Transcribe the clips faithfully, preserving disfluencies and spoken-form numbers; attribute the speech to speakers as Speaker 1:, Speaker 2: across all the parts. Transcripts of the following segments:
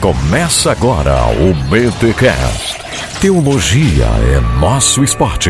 Speaker 1: Começa agora o B T Cast. Teologia é nosso esporte.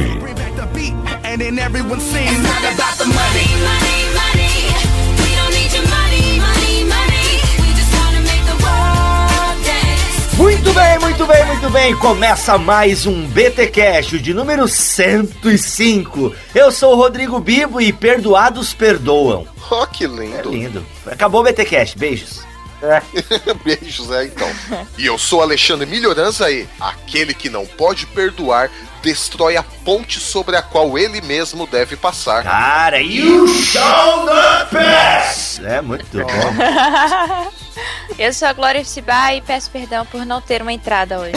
Speaker 2: Muito bem, muito bem, muito bem. Começa mais um B T Cast de número cento e cinco. Eu sou o Rodrigo Bibo e perdoados perdoam.
Speaker 3: Oh, que lindo.
Speaker 2: É lindo. Acabou o B T Cast. Beijos.
Speaker 3: É. Beijos, é, então. E eu sou Alexandre Melhoranza e aquele que não pode perdoar destrói a ponte sobre a qual ele mesmo deve passar.
Speaker 2: Cara, you shall not pass! É muito bom.
Speaker 4: Eu sou a Glória Cibá e peço perdão por não ter uma entrada hoje.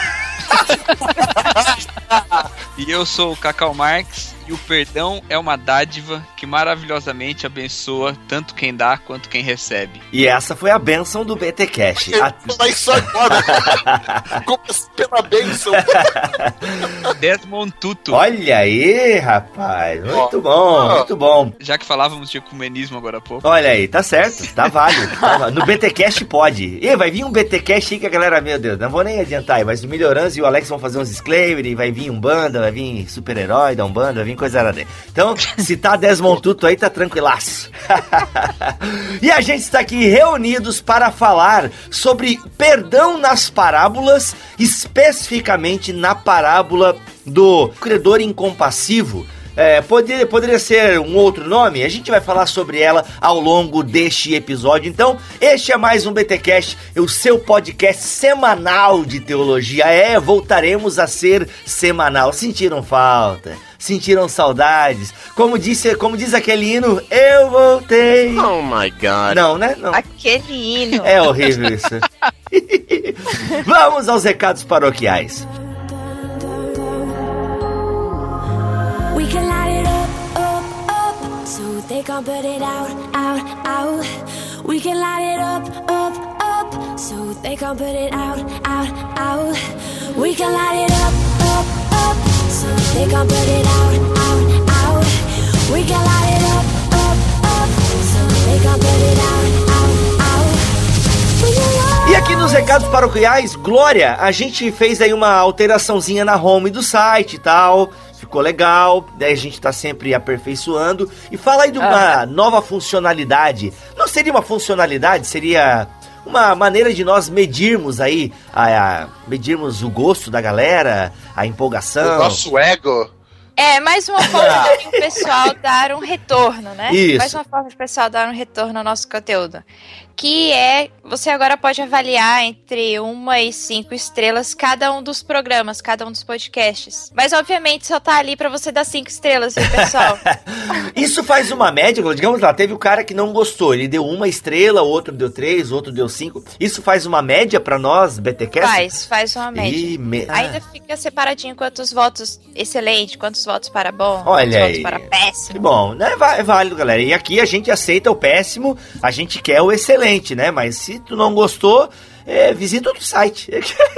Speaker 5: E eu sou o Cacau Marques e o perdão é uma dádiva que maravilhosamente abençoa tanto quem dá quanto quem recebe.
Speaker 2: E essa foi a bênção do B T Cast.
Speaker 3: Eu vou falar isso agora. Começa pela bênção.
Speaker 5: Desmond Tutu.
Speaker 2: Olha aí, rapaz. Muito oh. bom, oh. muito bom.
Speaker 5: Já que falávamos de ecumenismo agora há pouco.
Speaker 2: Olha aí, tá certo, tá válido. No B T Cast pode. E vai vir um B T Cast aí que a galera, meu Deus, não vou nem adiantar aí, mas o Melhorança e o Alex vão fazer uns disclaimers e vai vir Umbanda, vai vir super-herói da Umbanda, vai vir coisa nada. Então, se tá Desmond Tutu aí, tá tranquilaço. E a gente está aqui reunidos para falar sobre perdão nas parábolas, especificamente na parábola do credor incompassivo. É, poderia, poderia ser um outro nome, a gente vai falar sobre ela ao longo deste episódio. Então, este é mais um B T Cast, o seu podcast semanal de teologia. É, voltaremos a ser semanal. Sentiram falta? Sentiram saudades? Como disse, como diz aquele hino, eu voltei.
Speaker 3: Oh my God.
Speaker 2: Não, né? Não.
Speaker 4: Aquele hino.
Speaker 2: É horrível isso. Vamos aos recados paroquiais.
Speaker 6: We can light it up, up, up, so they can't put it out, out, out. We can light it up, up, up, so they can't put it out, out, out. We can light it up, up, up, so they can't put it out, out, out. We can light it up, up, up, so they can't put it out, out, out.
Speaker 2: E aqui nos recados paroquiais, Glória, a gente fez aí uma alteraçãozinha na home do site e tal. Ficou legal, daí a gente tá sempre aperfeiçoando. E fala aí de uma ah. nova funcionalidade. Não seria uma funcionalidade, seria uma maneira de nós medirmos aí, a, a, medirmos o gosto da galera, a empolgação.
Speaker 3: O nosso ego.
Speaker 4: É, mais uma forma do pessoal dar um retorno, né?
Speaker 2: Isso.
Speaker 4: Mais uma forma do pessoal dar um retorno ao nosso conteúdo. Que é, você agora pode avaliar entre uma e cinco estrelas cada um dos programas, cada um dos podcasts. Mas, obviamente, só tá ali pra você dar cinco estrelas, viu, pessoal?
Speaker 2: Isso faz uma média, digamos lá, teve o cara que não gostou, ele deu uma estrela, o outro deu três, o outro deu cinco. Isso faz uma média pra nós, B T Cast?
Speaker 4: Faz, faz uma média.
Speaker 2: Me...
Speaker 4: Ainda
Speaker 2: ah.
Speaker 4: fica separadinho quantos votos excelente, quantos votos para bom,
Speaker 2: Olha
Speaker 4: quantos
Speaker 2: aí.
Speaker 4: votos para péssimo.
Speaker 2: Que bom, né? É válido, galera. E aqui a gente aceita o péssimo, a gente quer o excelente, né? Mas se tu não gostou, é, visita outro site.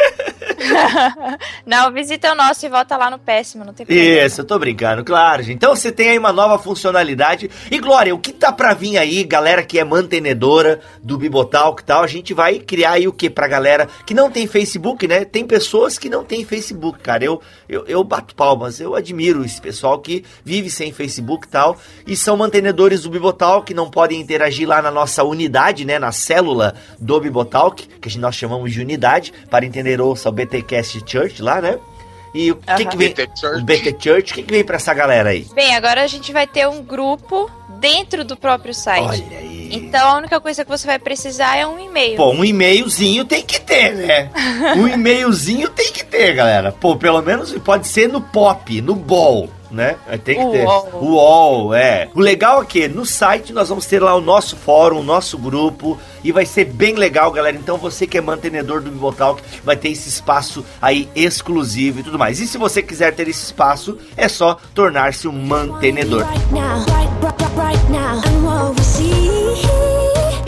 Speaker 4: Não, visita o nosso e volta lá no péssimo, não tem problema.
Speaker 2: Isso, eu tô brincando, claro, gente. Então você tem aí uma nova funcionalidade. E Glória, o que tá pra vir aí, galera que é mantenedora do Bibotalk e tal, a gente vai criar aí o que pra galera que não tem Facebook, né? Tem pessoas que não tem Facebook, cara. Eu, eu, eu bato palmas, eu admiro esse pessoal que vive sem Facebook e tal, e são mantenedores do Bibotalk, que não podem interagir lá na nossa unidade, né? Na célula do Bibotalk, que nós chamamos de unidade, para entender ouça o B T Cast Church lá, né? E o que,
Speaker 4: uhum.
Speaker 2: que vem?
Speaker 3: B T Church.
Speaker 2: O B T Church, o que, que vem pra essa galera aí?
Speaker 4: Bem, agora a gente vai ter um grupo dentro do próprio site.
Speaker 2: Olha aí.
Speaker 4: Então a única coisa que você vai precisar é um e-mail.
Speaker 2: Pô, um e-mailzinho tem que ter, né? Um e-mailzinho tem que ter, galera. Pô, pelo menos pode ser no pop, no ball, né? Tem que
Speaker 4: o
Speaker 2: ter.
Speaker 4: UOL.
Speaker 2: O UOL, é. O legal é que no site nós vamos ter lá o nosso fórum, o nosso grupo, e vai ser bem legal, galera. Então você que é mantenedor do Bibotalk vai ter esse espaço aí exclusivo e tudo mais. E se você quiser ter esse espaço, é só tornar-se um mantenedor.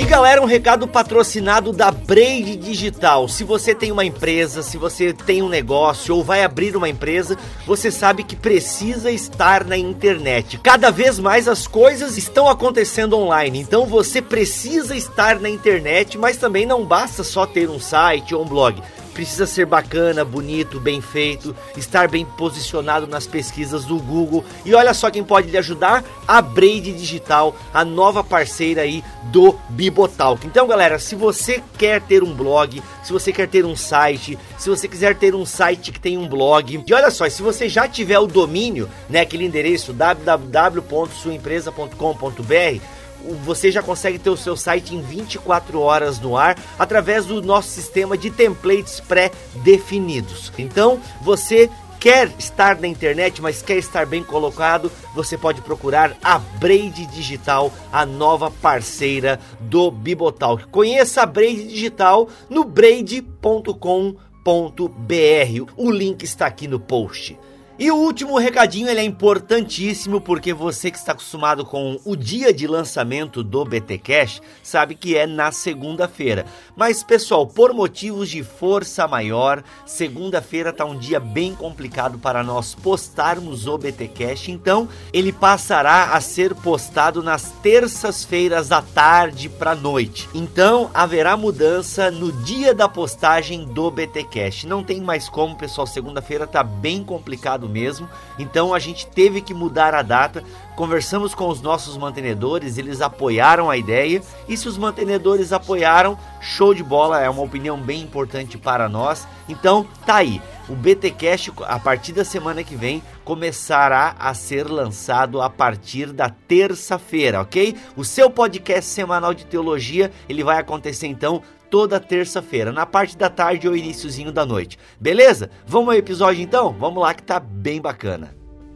Speaker 2: E galera, um recado patrocinado da Braid Digital. Se você tem uma empresa, se você tem um negócio ou vai abrir uma empresa, você sabe que precisa estar na internet. Cada vez mais as coisas estão acontecendo online, então você precisa estar na internet, mas também não basta só ter um site ou um blog. Precisa ser bacana, bonito, bem feito, estar bem posicionado nas pesquisas do Google. E olha só quem pode lhe ajudar, a Braid Digital, a nova parceira aí do Bibotalk. Então galera, se você quer ter um blog, se você quer ter um site, se você quiser ter um site que tem um blog, e olha só, se você já tiver o domínio, né, aquele endereço w w w ponto sua empresa ponto com ponto b r, você já consegue ter o seu site em vinte e quatro horas no ar através do nosso sistema de templates pré-definidos. Então, você quer estar na internet, mas quer estar bem colocado, você pode procurar a Braid Digital, a nova parceira do Bibotalk. Conheça a Braid Digital no braid ponto com ponto b r. O link está aqui no post. E o último recadinho, ele é importantíssimo, porque você que está acostumado com o dia de lançamento do B T Cash, sabe que é na segunda-feira. Mas pessoal, por motivos de força maior, segunda-feira tá um dia bem complicado para nós postarmos o B T Cash, então ele passará a ser postado nas terças-feiras à tarde para noite. Então haverá mudança no dia da postagem do B T Cash. Não tem mais como, pessoal, segunda-feira tá bem complicado mesmo, então a gente teve que mudar a data. Conversamos com os nossos mantenedores, eles apoiaram a ideia, e se os mantenedores apoiaram, show de bola, é uma opinião bem importante para nós. Então tá aí, o B T Cash a partir da semana que vem começará a ser lançado a partir da terça-feira, ok? O seu podcast semanal de teologia, ele vai acontecer então toda terça-feira, na parte da tarde ou iniciozinho da noite. Beleza? Vamos ao episódio então? Vamos lá que tá bem bacana.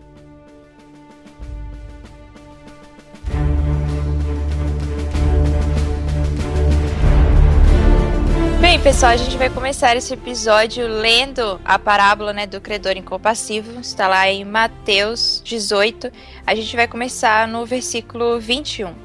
Speaker 4: Bem, pessoal, a gente vai começar esse episódio lendo a parábola, né, do credor incompassível. Está lá em Mateus dezoito. A gente vai começar no versículo vinte e um.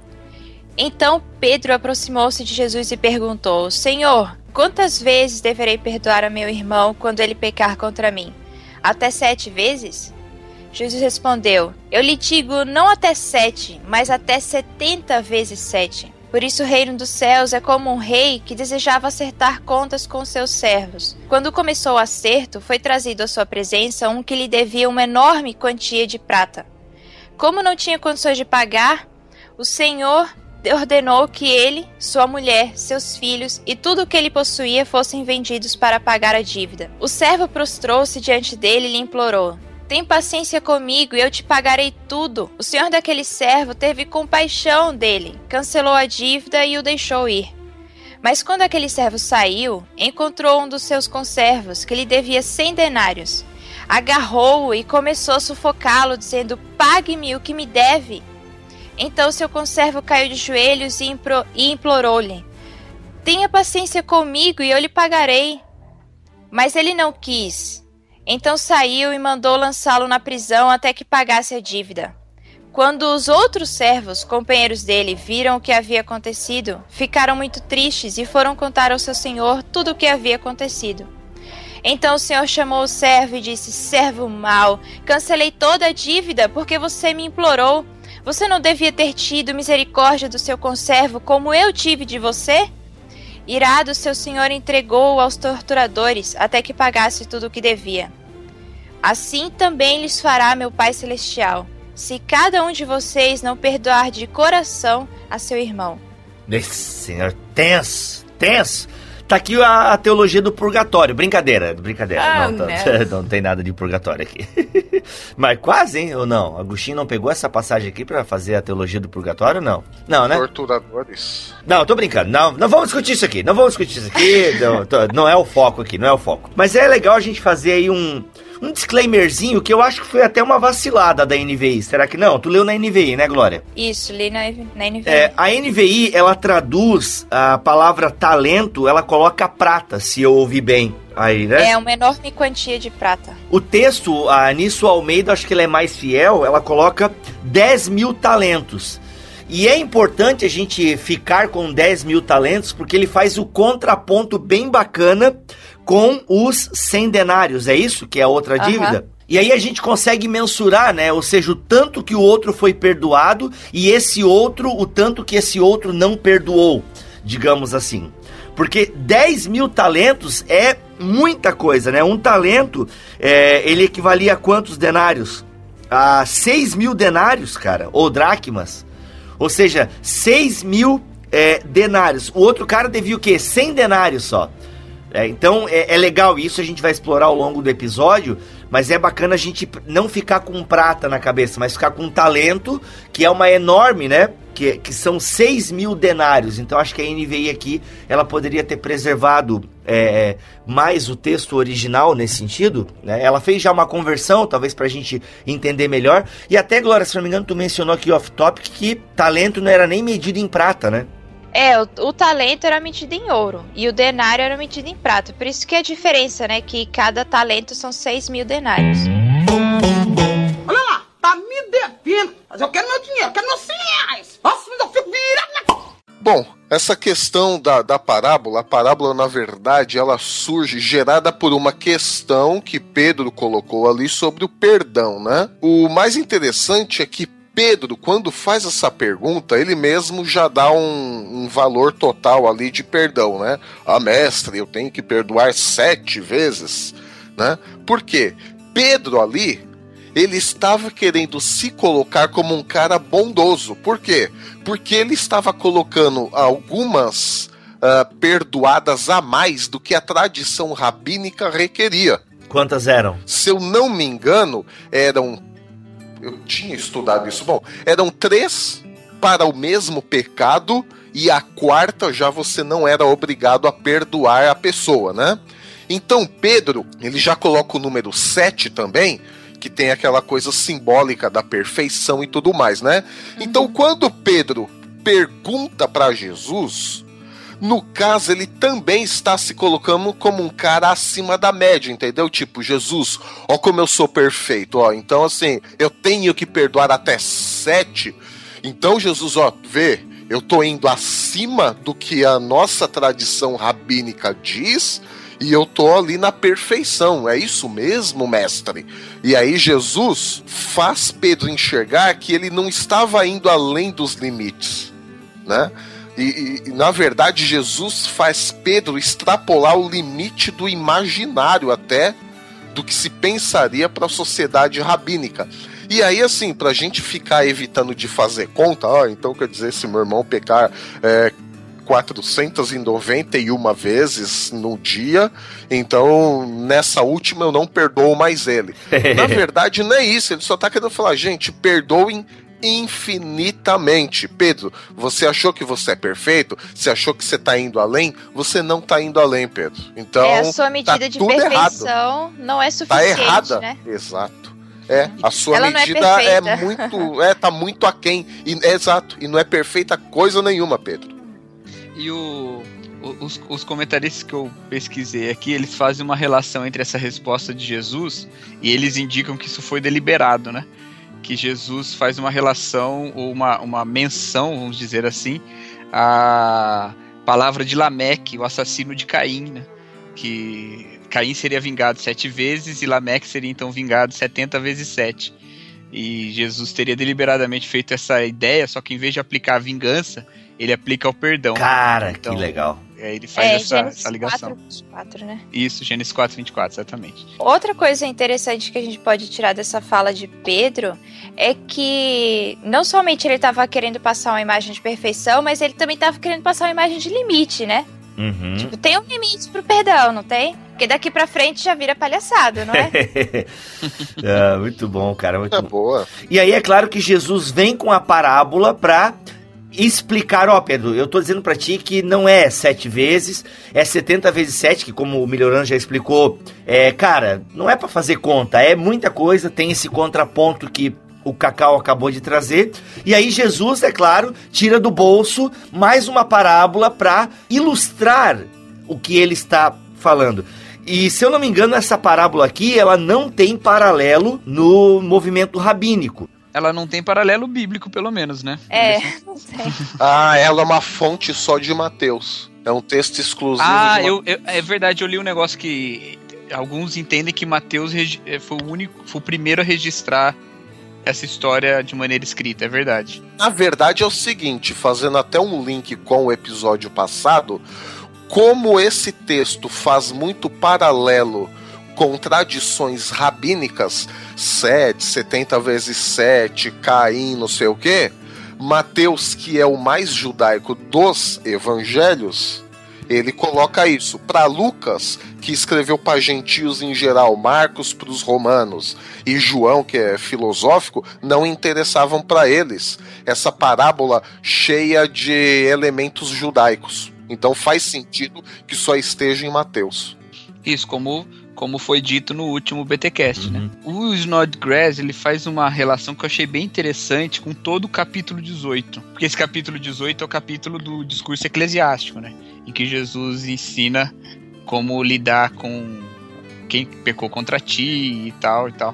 Speaker 4: Então Pedro aproximou-se de Jesus e perguntou: Senhor, quantas vezes deverei perdoar a meu irmão quando ele pecar contra mim? Até sete vezes? Jesus respondeu: Eu lhe digo, não até sete, mas até setenta vezes sete. Por isso o reino dos céus é como um rei que desejava acertar contas com seus servos. Quando começou o acerto, foi trazido à sua presença um que lhe devia uma enorme quantia de prata. Como não tinha condições de pagar, o Senhor ordenou que ele, sua mulher, seus filhos e tudo o que ele possuía fossem vendidos para pagar a dívida. O servo prostrou-se diante dele e lhe implorou: Tem paciência comigo e eu te pagarei tudo. O senhor daquele servo teve compaixão dele, cancelou a dívida e o deixou ir. Mas quando aquele servo saiu, encontrou um dos seus conservos que lhe devia cem denários. Agarrou-o e começou a sufocá-lo, dizendo: Pague-me o que me deve. Então seu conservo caiu de joelhos e implorou-lhe: Tenha paciência comigo e eu lhe pagarei. Mas ele não quis. Então saiu e mandou lançá-lo na prisão até que pagasse a dívida. Quando os outros servos, companheiros dele, viram o que havia acontecido, ficaram muito tristes e foram contar ao seu senhor tudo o que havia acontecido. Então o senhor chamou o servo e disse: Servo mau, cancelei toda a dívida porque você me implorou. Você não devia ter tido misericórdia do seu conservo como eu tive de você? Irado, seu senhor entregou-o aos torturadores até que pagasse tudo o que devia. Assim também lhes fará meu Pai Celestial, se cada um de vocês não perdoar de coração a seu irmão.
Speaker 2: Esse senhor tenso, tenso. Tá aqui a, a teologia do purgatório. Brincadeira, brincadeira.
Speaker 4: Ah,
Speaker 2: não, tá, não tem nada de purgatório aqui. Mas quase, hein? Ou não? Agostinho não pegou essa passagem aqui pra fazer a teologia do purgatório, não? Não, né?
Speaker 3: Torturadores.
Speaker 2: Não, tô brincando. Não, não vamos discutir isso aqui. Não vamos discutir isso aqui. não, tô, não é o foco aqui, não é o foco. Mas é legal a gente fazer aí um... Um disclaimerzinho que eu acho que foi até uma vacilada da N V I. Será que não? Tu leu na N V I, né, Glória?
Speaker 4: Isso, li na, na N V I.
Speaker 2: É, a N V I, ela traduz a palavra talento, ela coloca prata, se eu ouvi bem. Aí, né?
Speaker 4: É uma enorme quantia de prata.
Speaker 2: O texto, a Nisso Almeida, acho que ele é mais fiel, ela coloca dez mil talentos. E é importante a gente ficar com dez mil talentos, porque ele faz o contraponto bem bacana com os cem denários, é isso? Que é a outra
Speaker 4: Uhum.
Speaker 2: dívida? E aí a gente consegue mensurar, né? Ou seja, o tanto que o outro foi perdoado e esse outro, o tanto que esse outro não perdoou, digamos assim. Porque dez mil talentos é muita coisa, né? Um talento, é, ele equivalia a quantos denários? A seis mil denários, cara, ou dracmas. Ou seja, seis mil é, denários. O outro cara devia o quê? cem denários só. É, então é, é legal isso, a gente vai explorar ao longo do episódio, mas é bacana a gente não ficar com prata na cabeça, mas ficar com um talento, que é uma enorme, né? Que, que são seis mil denários. Então acho que a N V I aqui, ela poderia ter preservado é, mais o texto original nesse sentido, né? Ela fez já uma conversão, talvez pra gente entender melhor. E até, Glória, se não me engano, tu mencionou aqui off-topic que talento não era nem medido em prata, né?
Speaker 4: É, o, o talento era medido em ouro e o denário era medido em prata. Por isso que a diferença, né? Que cada talento são seis mil denários.
Speaker 7: Olha lá, tá me devendo. Mas eu quero meu dinheiro, eu quero meus cem reais. Nossa, mas eu fico virado na...
Speaker 3: Bom, essa questão da, da parábola, a parábola, na verdade, ela surge gerada por uma questão que Pedro colocou ali sobre o perdão, né? O mais interessante é que Pedro, quando faz essa pergunta, ele mesmo já dá um, um valor total ali de perdão, né? Ah, mestre, eu tenho que perdoar sete vezes, né? Por quê? Pedro ali, ele estava querendo se colocar como um cara bondoso. Por quê? Porque ele estava colocando algumas uh, perdoadas a mais do que a tradição rabínica requeria.
Speaker 2: Quantas eram?
Speaker 3: Se eu não me engano, eram... Eu tinha estudado isso. Bom, eram três para o mesmo pecado e a quarta já você não era obrigado a perdoar a pessoa, né? Então Pedro, ele já coloca o número sete também, que tem aquela coisa simbólica da perfeição e tudo mais, né? Então quando Pedro pergunta para Jesus, no caso ele também está se colocando como um cara acima da média, entendeu? Tipo, Jesus, ó como eu sou perfeito, ó, então assim, eu tenho que perdoar até sete, então Jesus, ó, vê, eu tô indo acima do que a nossa tradição rabínica diz, e eu tô ali na perfeição, é isso mesmo, mestre? E aí Jesus faz Pedro enxergar que ele não estava indo além dos limites, né? E, e, e na verdade Jesus faz Pedro extrapolar o limite do imaginário até do que se pensaria para a sociedade rabínica. E aí assim, pra gente ficar evitando de fazer conta, ó, então quer dizer, se meu irmão pecar é, quatrocentas e noventa e uma vezes no dia, então nessa última eu não perdoo mais ele. Na verdade não é isso, ele só tá querendo falar, gente, perdoem infinitamente. Pedro, você achou que você é perfeito? Você achou que você tá indo além? Você não tá indo além, Pedro. Então,
Speaker 4: é, a sua medida
Speaker 3: tá
Speaker 4: de
Speaker 3: tudo
Speaker 4: perfeição
Speaker 3: errado.
Speaker 4: Não é suficiente,
Speaker 3: tá errada,
Speaker 4: né?
Speaker 3: Exato. É, a sua
Speaker 4: Ela
Speaker 3: medida
Speaker 4: não é,
Speaker 3: é muito, é, tá muito aquém. E, é, exato, e não é perfeita coisa nenhuma, Pedro.
Speaker 5: E o, os, os comentaristas que eu pesquisei aqui, eles fazem uma relação entre essa resposta de Jesus e eles indicam que isso foi deliberado, né? Que Jesus faz uma relação, ou uma, uma menção, vamos dizer assim, à palavra de Lameque, o assassino de Caim, né? Que Caim seria vingado sete vezes e Lameque seria então vingado setenta vezes sete. E Jesus teria deliberadamente feito essa ideia, só que em vez de aplicar a vingança, ele aplica o perdão.
Speaker 2: Cara,
Speaker 5: então,
Speaker 2: que legal.
Speaker 5: É, ele faz
Speaker 4: é,
Speaker 5: essa,
Speaker 4: Gênesis
Speaker 5: essa ligação.
Speaker 4: quatro, vinte e quatro, né?
Speaker 5: Isso, Gênesis quatro, vinte e quatro, exatamente.
Speaker 4: Outra coisa interessante que a gente pode tirar dessa fala de Pedro é que não somente ele estava querendo passar uma imagem de perfeição, mas ele também estava querendo passar uma imagem de limite, né?
Speaker 2: Uhum.
Speaker 4: Tipo, tem um limite pro perdão, não tem? Porque daqui pra frente já vira palhaçada, não é?
Speaker 2: É muito bom, cara, muito
Speaker 3: É
Speaker 2: bom.
Speaker 3: boa.
Speaker 2: E aí é claro que Jesus vem com a parábola pra explicar, ó, Pedro, eu tô dizendo pra ti que não é sete vezes, é setenta vezes sete, que como o Melhorano já explicou, é, cara, não é pra fazer conta, é muita coisa, tem esse contraponto que o Cacau acabou de trazer, e aí Jesus, é claro, tira do bolso mais uma parábola pra ilustrar o que ele está falando. E se eu não me engano, essa parábola aqui, ela não tem paralelo no movimento rabínico.
Speaker 5: ela não tem paralelo bíblico, pelo menos, né?
Speaker 4: É, não tem.
Speaker 3: Ah, ela é uma fonte só de Mateus. É um texto exclusivo.
Speaker 5: Ah,
Speaker 3: de
Speaker 5: eu, eu, é verdade, eu li um negócio que alguns entendem que Mateus foi o único, foi o primeiro a registrar essa história de maneira escrita, é verdade.
Speaker 3: Na verdade é o seguinte, fazendo até um link com o episódio passado, como esse texto faz muito paralelo com tradições rabínicas, sete, setenta vezes sete, Caim, não sei o quê, Mateus, que é o mais judaico dos evangelhos, ele coloca isso. Para Lucas, que escreveu para gentios em geral, Marcos para os romanos e João, que é filosófico, não interessavam para eles essa parábola cheia de elementos judaicos. Então faz sentido que só esteja em Mateus.
Speaker 5: Isso, como, como foi dito no último BTcast, uhum. né? O Snodgrass, ele faz uma relação que eu achei bem interessante com todo o capítulo dezoito. Porque esse capítulo dezoito é o capítulo do discurso eclesiástico, né? Em que Jesus ensina como lidar com quem pecou contra ti e tal e tal.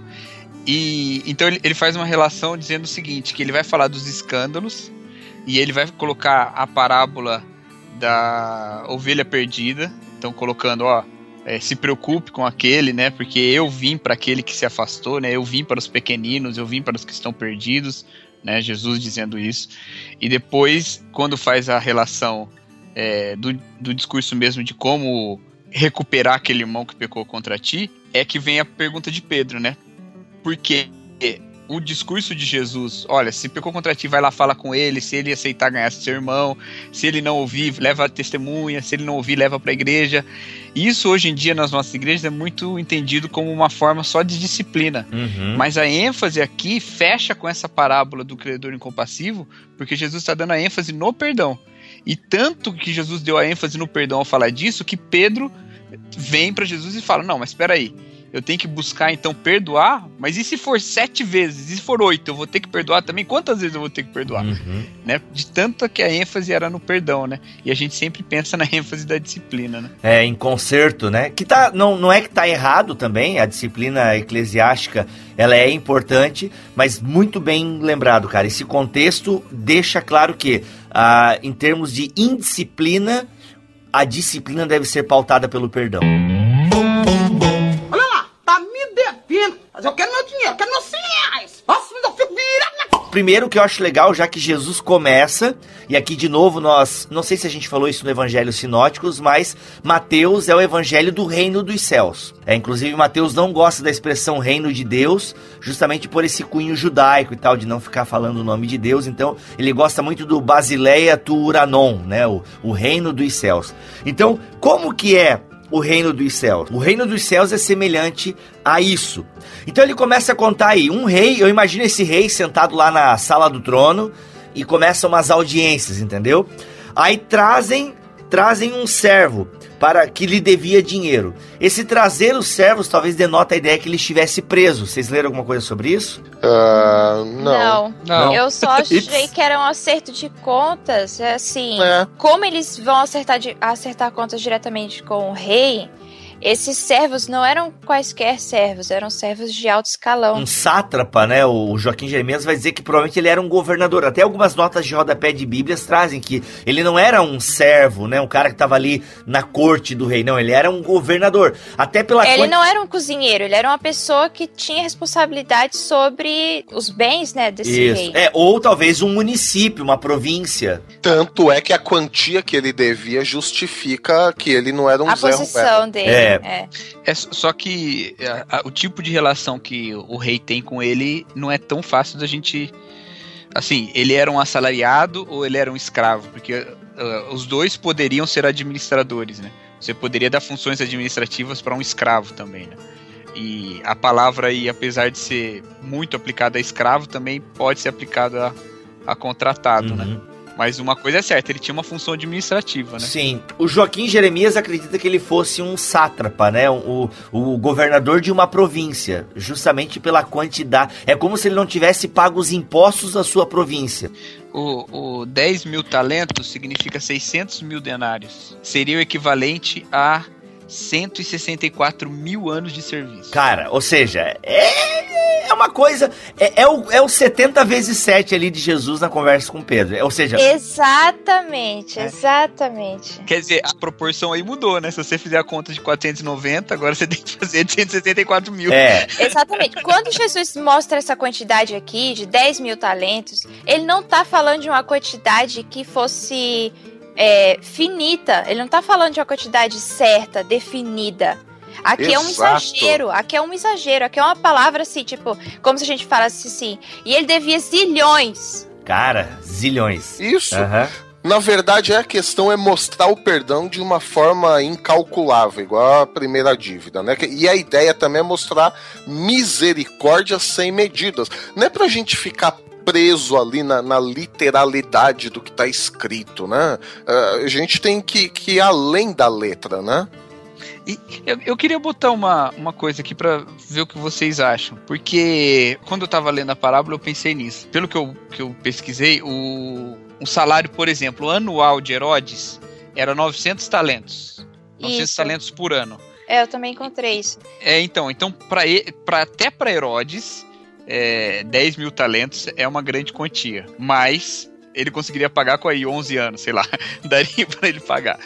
Speaker 5: E então ele, ele faz uma relação dizendo o seguinte, que ele vai falar dos escândalos e ele vai colocar a parábola da ovelha perdida, então colocando, ó, é, se preocupe com aquele, né, porque eu vim para aquele que se afastou, né, eu vim para os pequeninos, eu vim para os que estão perdidos, né, Jesus dizendo isso. E depois, quando faz a relação é, do, do discurso mesmo de como recuperar aquele irmão que pecou contra ti, é que vem a pergunta de Pedro, né, porque o discurso de Jesus, olha, se pecou contra ti, vai lá, fala com ele, se ele aceitar ganhar seu irmão, se ele não ouvir, leva a testemunha, se ele não ouvir, leva para a igreja. Isso hoje em dia nas nossas igrejas é muito entendido como uma forma só de disciplina, uhum. mas a ênfase aqui fecha com essa parábola do credor incompassivo, porque Jesus está dando a ênfase no perdão, e tanto que Jesus deu a ênfase no perdão ao falar disso, que Pedro vem para Jesus e fala, não, mas espera aí, eu tenho que buscar, então, perdoar, mas e se for sete vezes? E se for oito? Eu vou ter que perdoar também? Quantas vezes eu vou ter que perdoar? Uhum. Né? De tanto que a ênfase era no perdão, né? E a gente sempre pensa na ênfase da disciplina, né?
Speaker 2: É, em conserto, né? Que tá, não, não é que tá errado também, a disciplina eclesiástica, ela é importante, mas muito bem lembrado, cara. Esse contexto deixa claro que, ah, em termos de indisciplina, a disciplina deve ser pautada pelo perdão.
Speaker 7: Mas eu quero meu dinheiro, eu quero meus cem reais. Nossa, mas eu fico virado.
Speaker 2: Primeiro que eu acho legal, já que Jesus começa, e aqui de novo nós, não sei se a gente falou isso no Evangelho Sinóticos, mas Mateus é o Evangelho do Reino dos Céus. É, inclusive Mateus não gosta da expressão Reino de Deus, justamente por esse cunho judaico e tal, de não ficar falando o nome de Deus, então ele gosta muito do Basileia tu Uranon, né, o, o Reino dos Céus. Então, como que é o reino dos céus? O reino dos céus é semelhante a isso. Então ele começa a contar aí, um rei, eu imagino esse rei sentado lá na sala do trono e começam umas audiências, entendeu? Aí trazem, trazem um servo para que lhe devia dinheiro. Esse trazer os servos talvez denota a ideia que ele estivesse preso. Vocês leram alguma coisa sobre isso?
Speaker 3: Uh, não.
Speaker 4: não. Não. Eu só achei que era um acerto de contas, assim, é. Como eles vão acertar, de, acertar contas diretamente com o rei, esses servos não eram quaisquer servos, eram servos de alto escalão.
Speaker 2: Um sátrapa, né? O Joaquim Jeremias vai dizer que provavelmente ele era um governador. Até algumas notas de rodapé de Bíblias trazem que ele não era um servo, né? Um cara que estava ali na corte do rei. Não, ele era um governador. Até pela
Speaker 4: Ele quant... não era um cozinheiro, ele era uma pessoa que tinha responsabilidade sobre os bens, né, desse
Speaker 2: Isso.
Speaker 4: rei.
Speaker 2: É, ou talvez um município, uma província.
Speaker 3: Tanto é que a quantia que ele devia justifica que ele não era um
Speaker 4: a
Speaker 3: Zé
Speaker 4: posição
Speaker 3: Roberto.
Speaker 4: dele.
Speaker 2: É.
Speaker 4: É.
Speaker 5: É só que a, a, o tipo de relação que o rei tem com ele não é tão fácil da gente... Assim, ele era um assalariado ou ele era um escravo? Porque uh, os dois poderiam ser administradores, né? Você poderia dar funções administrativas para um escravo também, né? E a palavra aí, apesar de ser muito aplicada a escravo, também pode ser aplicada a, a contratado, uhum. né? Mas uma coisa é certa, ele tinha uma função administrativa, né?
Speaker 2: Sim. O Joaquim Jeremias acredita que ele fosse um sátrapa, né? O, o governador de uma província, justamente pela quantidade. É como se ele não tivesse pago os impostos da sua província.
Speaker 5: O, o dez mil talentos significa seiscentos mil denários. Seria o equivalente a cento e sessenta e quatro mil anos de serviço.
Speaker 2: Cara, ou seja, é... é uma coisa, é, é, o, é o setenta vezes sete ali de Jesus na conversa com Pedro, ou seja...
Speaker 4: Exatamente, é. exatamente.
Speaker 5: Quer dizer, a proporção aí mudou, né? Se você fizer a conta de quatrocentos e noventa, agora você tem que fazer de cento e sessenta e quatro mil.
Speaker 2: É.
Speaker 4: Exatamente. Quando Jesus mostra essa quantidade aqui, de dez mil talentos, ele não tá falando de uma quantidade que fosse... É, finita, ele não tá falando de uma quantidade certa, definida. Aqui Exato. é um exagero, aqui é um exagero, aqui é uma palavra assim, tipo, como se a gente falasse assim, e ele devia zilhões.
Speaker 2: Cara, zilhões.
Speaker 3: Isso.
Speaker 2: Uhum.
Speaker 3: Na verdade, a questão é mostrar o perdão de uma forma incalculável, igual a primeira dívida, né? E a ideia também é mostrar misericórdia sem medidas. Não é pra gente ficar preso ali na, na literalidade do que está escrito, né? Uh, a gente tem que, que ir além da letra, né?
Speaker 5: E eu, eu queria botar uma, uma coisa aqui para ver o que vocês acham, porque quando eu estava lendo a parábola eu pensei nisso. Pelo que eu, que eu pesquisei, o, o salário, por exemplo, anual de Herodes era novecentos talentos. novecentos isso. talentos por ano.
Speaker 4: É, eu também encontrei isso.
Speaker 5: É, então, então pra, pra, até para Herodes... É, dez mil talentos é uma grande quantia, mas ele conseguiria pagar com aí onze anos, sei lá, daria para ele pagar.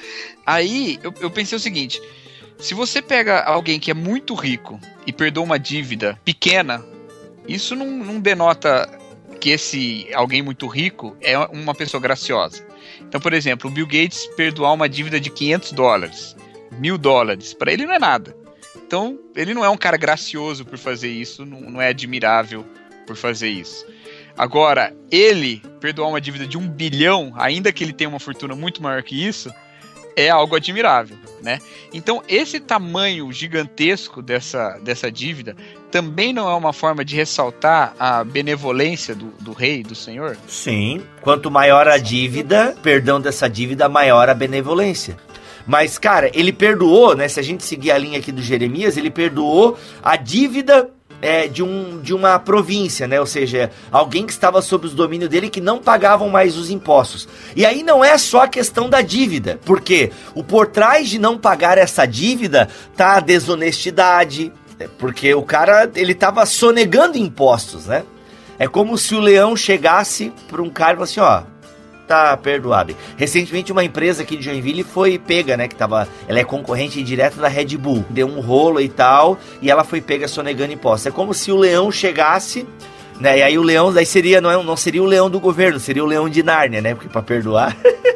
Speaker 5: Aí eu, eu pensei o seguinte: se você pega alguém que é muito rico e perdoa uma dívida pequena, isso não, não denota que esse alguém muito rico é uma pessoa graciosa. Então, por exemplo, o Bill Gates perdoar uma dívida de quinhentos dólares, mil dólares, para ele não é nada. Então, ele não é um cara gracioso por fazer isso, não, não é admirável por fazer isso. Agora, ele perdoar uma dívida de um bilhão, ainda que ele tenha uma fortuna muito maior que isso, é algo admirável, né? Então, esse tamanho gigantesco dessa, dessa dívida também não é uma forma de ressaltar a benevolência do, do rei, do senhor?
Speaker 2: Sim. Quanto maior a dívida, perdão dessa dívida, maior a benevolência. Mas, cara, ele perdoou, né? Se a gente seguir a linha aqui do Jeremias, ele perdoou a dívida é, de, um, de uma província, né? Ou seja, alguém que estava sob os domínios dele que não pagavam mais os impostos. E aí não é só a questão da dívida, porque o por trás de não pagar essa dívida tá a desonestidade, porque o cara, ele tava sonegando impostos, né? É como se o leão chegasse para um cara e falasse assim, ó... tá perdoado. Recentemente uma empresa aqui de Joinville foi pega, né, que tava, ela é concorrente direta da Red Bull, deu um rolo e tal, e ela foi pega sonegando impostos. É como se o leão chegasse, né, e aí o leão, daí seria, não, é, não seria o leão do governo, seria o leão de Nárnia, né, porque pra perdoar...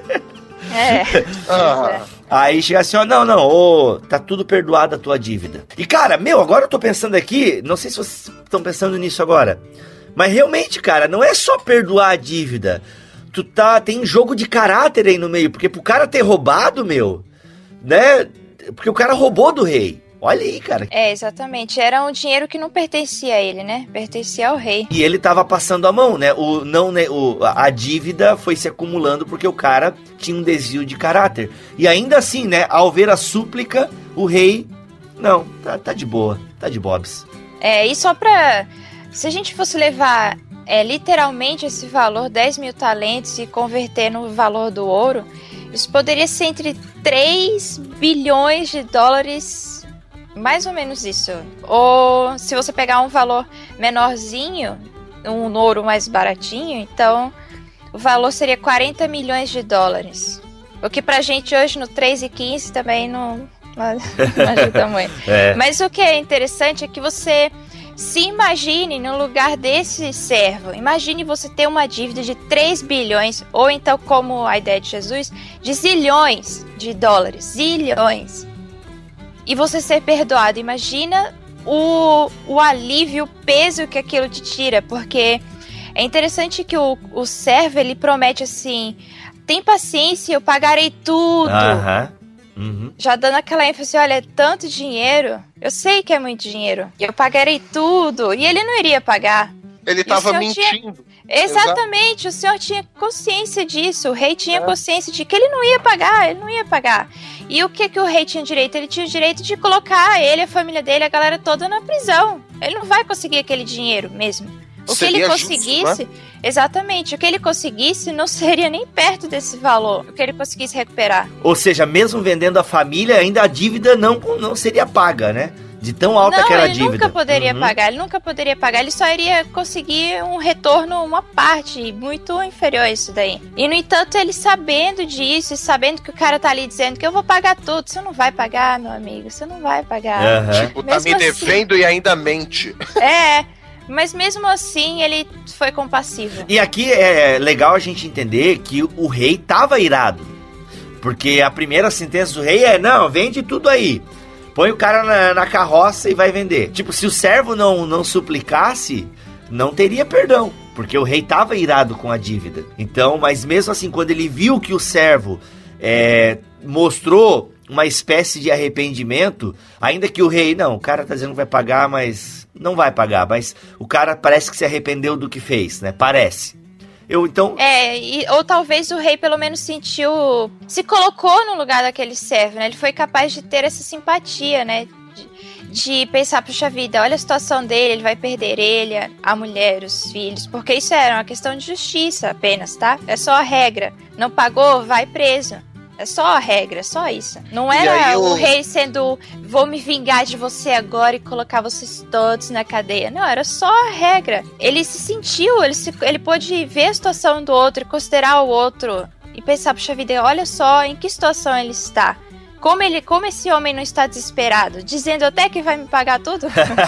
Speaker 4: É.
Speaker 2: ah. Aí chega assim, ó, não, não, ô, tá tudo perdoado a tua dívida. E cara, meu, agora eu tô pensando aqui, não sei se vocês estão pensando nisso agora, mas realmente, cara, não é só perdoar a dívida. Tu tá, tem jogo de caráter aí no meio, porque pro cara ter roubado, meu, né, porque o cara roubou do rei, olha aí, cara.
Speaker 4: É, exatamente, era um dinheiro que não pertencia a ele, né, pertencia ao rei.
Speaker 2: E ele tava passando a mão, né, o, não, né, o, a dívida foi se acumulando porque o cara tinha um desvio de caráter. E ainda assim, né, ao ver a súplica, o rei, não, tá, tá de boa, tá de bobs.
Speaker 4: É, e só pra, se a gente fosse levar... É, literalmente esse valor, dez mil talentos, e converter no valor do ouro, isso poderia ser entre três bilhões de dólares, mais ou menos isso. Ou se você pegar um valor menorzinho, um ouro mais baratinho, então o valor seria quarenta milhões de dólares. O que pra gente hoje no três e quinze também não, não ajuda muito. É. Mas o que é interessante é que você... se imagine no lugar desse servo. Imagine você ter uma dívida de três bilhões, ou então, como a ideia de Jesus, de zilhões de dólares. Zilhões. E você ser perdoado. Imagina o, o alívio, o peso que aquilo te tira. Porque é interessante que o, o servo, ele promete assim, tem paciência, eu pagarei tudo.
Speaker 2: Aham. Uh-huh. Uhum.
Speaker 4: Já dando aquela ênfase, olha, é tanto dinheiro, eu sei que é muito dinheiro, eu pagarei tudo, e ele não iria pagar.
Speaker 3: Ele estava mentindo.
Speaker 4: Tinha... Exatamente, Exato. O senhor tinha consciência disso, o rei tinha é. consciência de que ele não ia pagar, ele não ia pagar. E o que, que o rei tinha direito? Ele tinha o direito de colocar ele, a família dele, a galera toda na prisão. Ele não vai conseguir aquele dinheiro mesmo. O Seria que ele conseguisse, justo, né? Exatamente, o que ele conseguisse não seria nem perto desse valor, o que ele conseguisse recuperar.
Speaker 2: Ou seja, mesmo vendendo a família, ainda a dívida não, não seria paga, né? De tão alta
Speaker 4: não,
Speaker 2: que era a
Speaker 4: ele
Speaker 2: dívida.
Speaker 4: nunca poderia
Speaker 2: Uhum.
Speaker 4: pagar, ele nunca poderia pagar, ele só iria conseguir um retorno, uma parte muito inferior a isso daí. E no entanto, ele sabendo disso, e sabendo que o cara tá ali dizendo que eu vou pagar tudo, você não vai pagar, meu amigo, você não vai pagar.
Speaker 2: Uhum.
Speaker 3: Tipo, tá
Speaker 4: Mesmo
Speaker 3: me
Speaker 4: assim-
Speaker 3: devendo e ainda mente.
Speaker 4: É, mas mesmo assim ele foi compassivo.
Speaker 2: E aqui é legal a gente entender que o rei tava irado. Porque a primeira sentença do rei é, não, vende tudo aí. Põe o cara na, na carroça e vai vender. Tipo, se o servo não, não suplicasse, não teria perdão. Porque o rei tava irado com a dívida. Então, mas mesmo assim, quando ele viu que o servo é, mostrou uma espécie de arrependimento, ainda que o rei, não, o cara tá dizendo que vai pagar, mas não vai pagar. Mas o cara parece que se arrependeu do que fez, né? Parece. Eu, então...
Speaker 4: É, e, ou talvez o rei pelo menos sentiu, se colocou no lugar daquele servo, né? Ele foi capaz de ter essa simpatia, né? De, de pensar, puxa vida, olha a situação dele, ele vai perder ele, a, a mulher, os filhos, porque isso era uma questão de justiça apenas, tá? É só a regra. Não pagou, vai preso. É só a regra, é só isso. Não
Speaker 3: E
Speaker 4: era
Speaker 3: aí
Speaker 4: o
Speaker 3: o-
Speaker 4: rei sendo, vou me vingar de você agora e colocar vocês todos na cadeia. Não, era só a regra. Ele se sentiu, ele, se, ele pôde ver a situação do outro e considerar o outro e pensar, puxa vida, olha só em que situação ele está. Como, ele, como esse homem não está desesperado, dizendo até que vai me pagar tudo?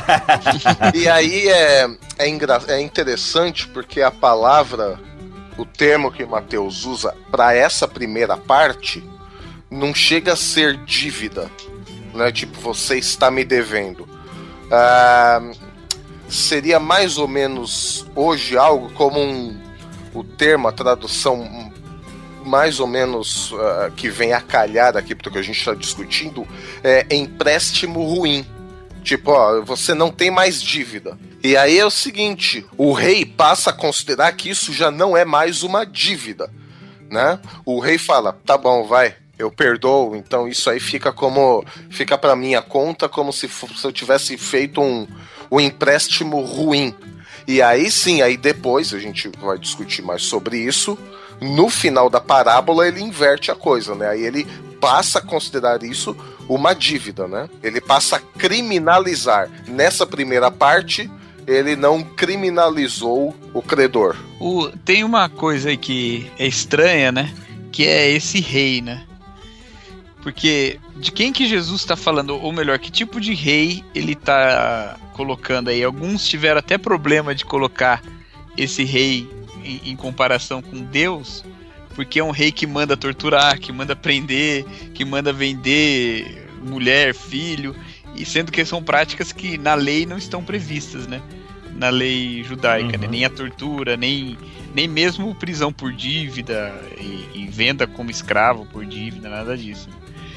Speaker 3: E aí é, é, engra... é interessante porque a palavra, o termo que Mateus usa para essa primeira parte, não chega a ser dívida, né? Tipo, você está me devendo. Ah, seria mais ou menos hoje algo como um, o termo, a tradução mais ou menos uh, que vem a calhar aqui porque a gente está discutindo é empréstimo ruim. Tipo, ó, você não tem mais dívida. E aí é o seguinte, o rei passa a considerar que isso já não é mais uma dívida, né? O rei fala, tá bom, vai, eu perdoo, então isso aí fica como, fica pra minha conta como se, se eu tivesse feito um, um empréstimo ruim. E aí sim, aí depois a gente vai discutir mais sobre isso. No final da parábola ele inverte a coisa, né? Aí ele passa a considerar isso uma dívida, né? Ele passa a criminalizar. Nessa primeira parte, ele não criminalizou o credor.
Speaker 5: O, tem uma coisa aí que é estranha, né? Que é esse rei, né? Porque de quem que Jesus está falando? Ou melhor, que tipo de rei ele está colocando aí? Alguns tiveram até problema de colocar esse rei em, em comparação com Deus, porque é um rei que manda torturar, que manda prender, que manda vender mulher, filho, e sendo que são práticas que na lei não estão previstas, né? Na lei judaica,
Speaker 2: Uhum.
Speaker 5: né? Nem a tortura, nem, nem mesmo prisão por dívida e, e venda como escravo por dívida, nada disso.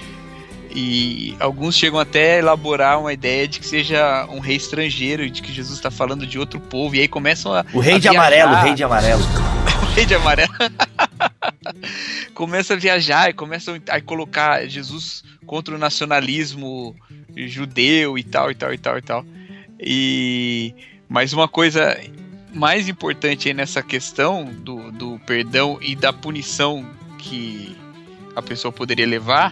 Speaker 5: E alguns chegam até a elaborar uma ideia de que seja um rei estrangeiro, de que Jesus está falando de outro povo, e aí começam a
Speaker 2: O rei
Speaker 5: a
Speaker 2: de
Speaker 5: viajar.
Speaker 2: amarelo, o rei de amarelo.
Speaker 5: O rei de amarelo. Começa a viajar e começam a colocar Jesus contra o nacionalismo judeu e tal, e tal, e tal, e tal. E... Mas uma coisa mais importante aí nessa questão do, do perdão e da punição que a pessoa poderia levar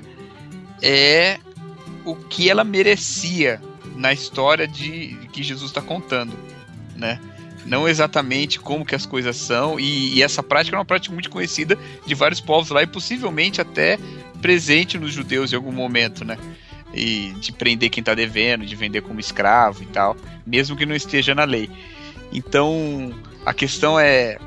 Speaker 5: é o que ela merecia na história de que Jesus está contando, né? Não exatamente como que as coisas são, e, e essa prática é uma prática muito conhecida de vários povos lá, e possivelmente até presente nos judeus em algum momento, né? E de prender quem está devendo, de vender como escravo e tal, mesmo que não esteja na lei. Então, a questão é,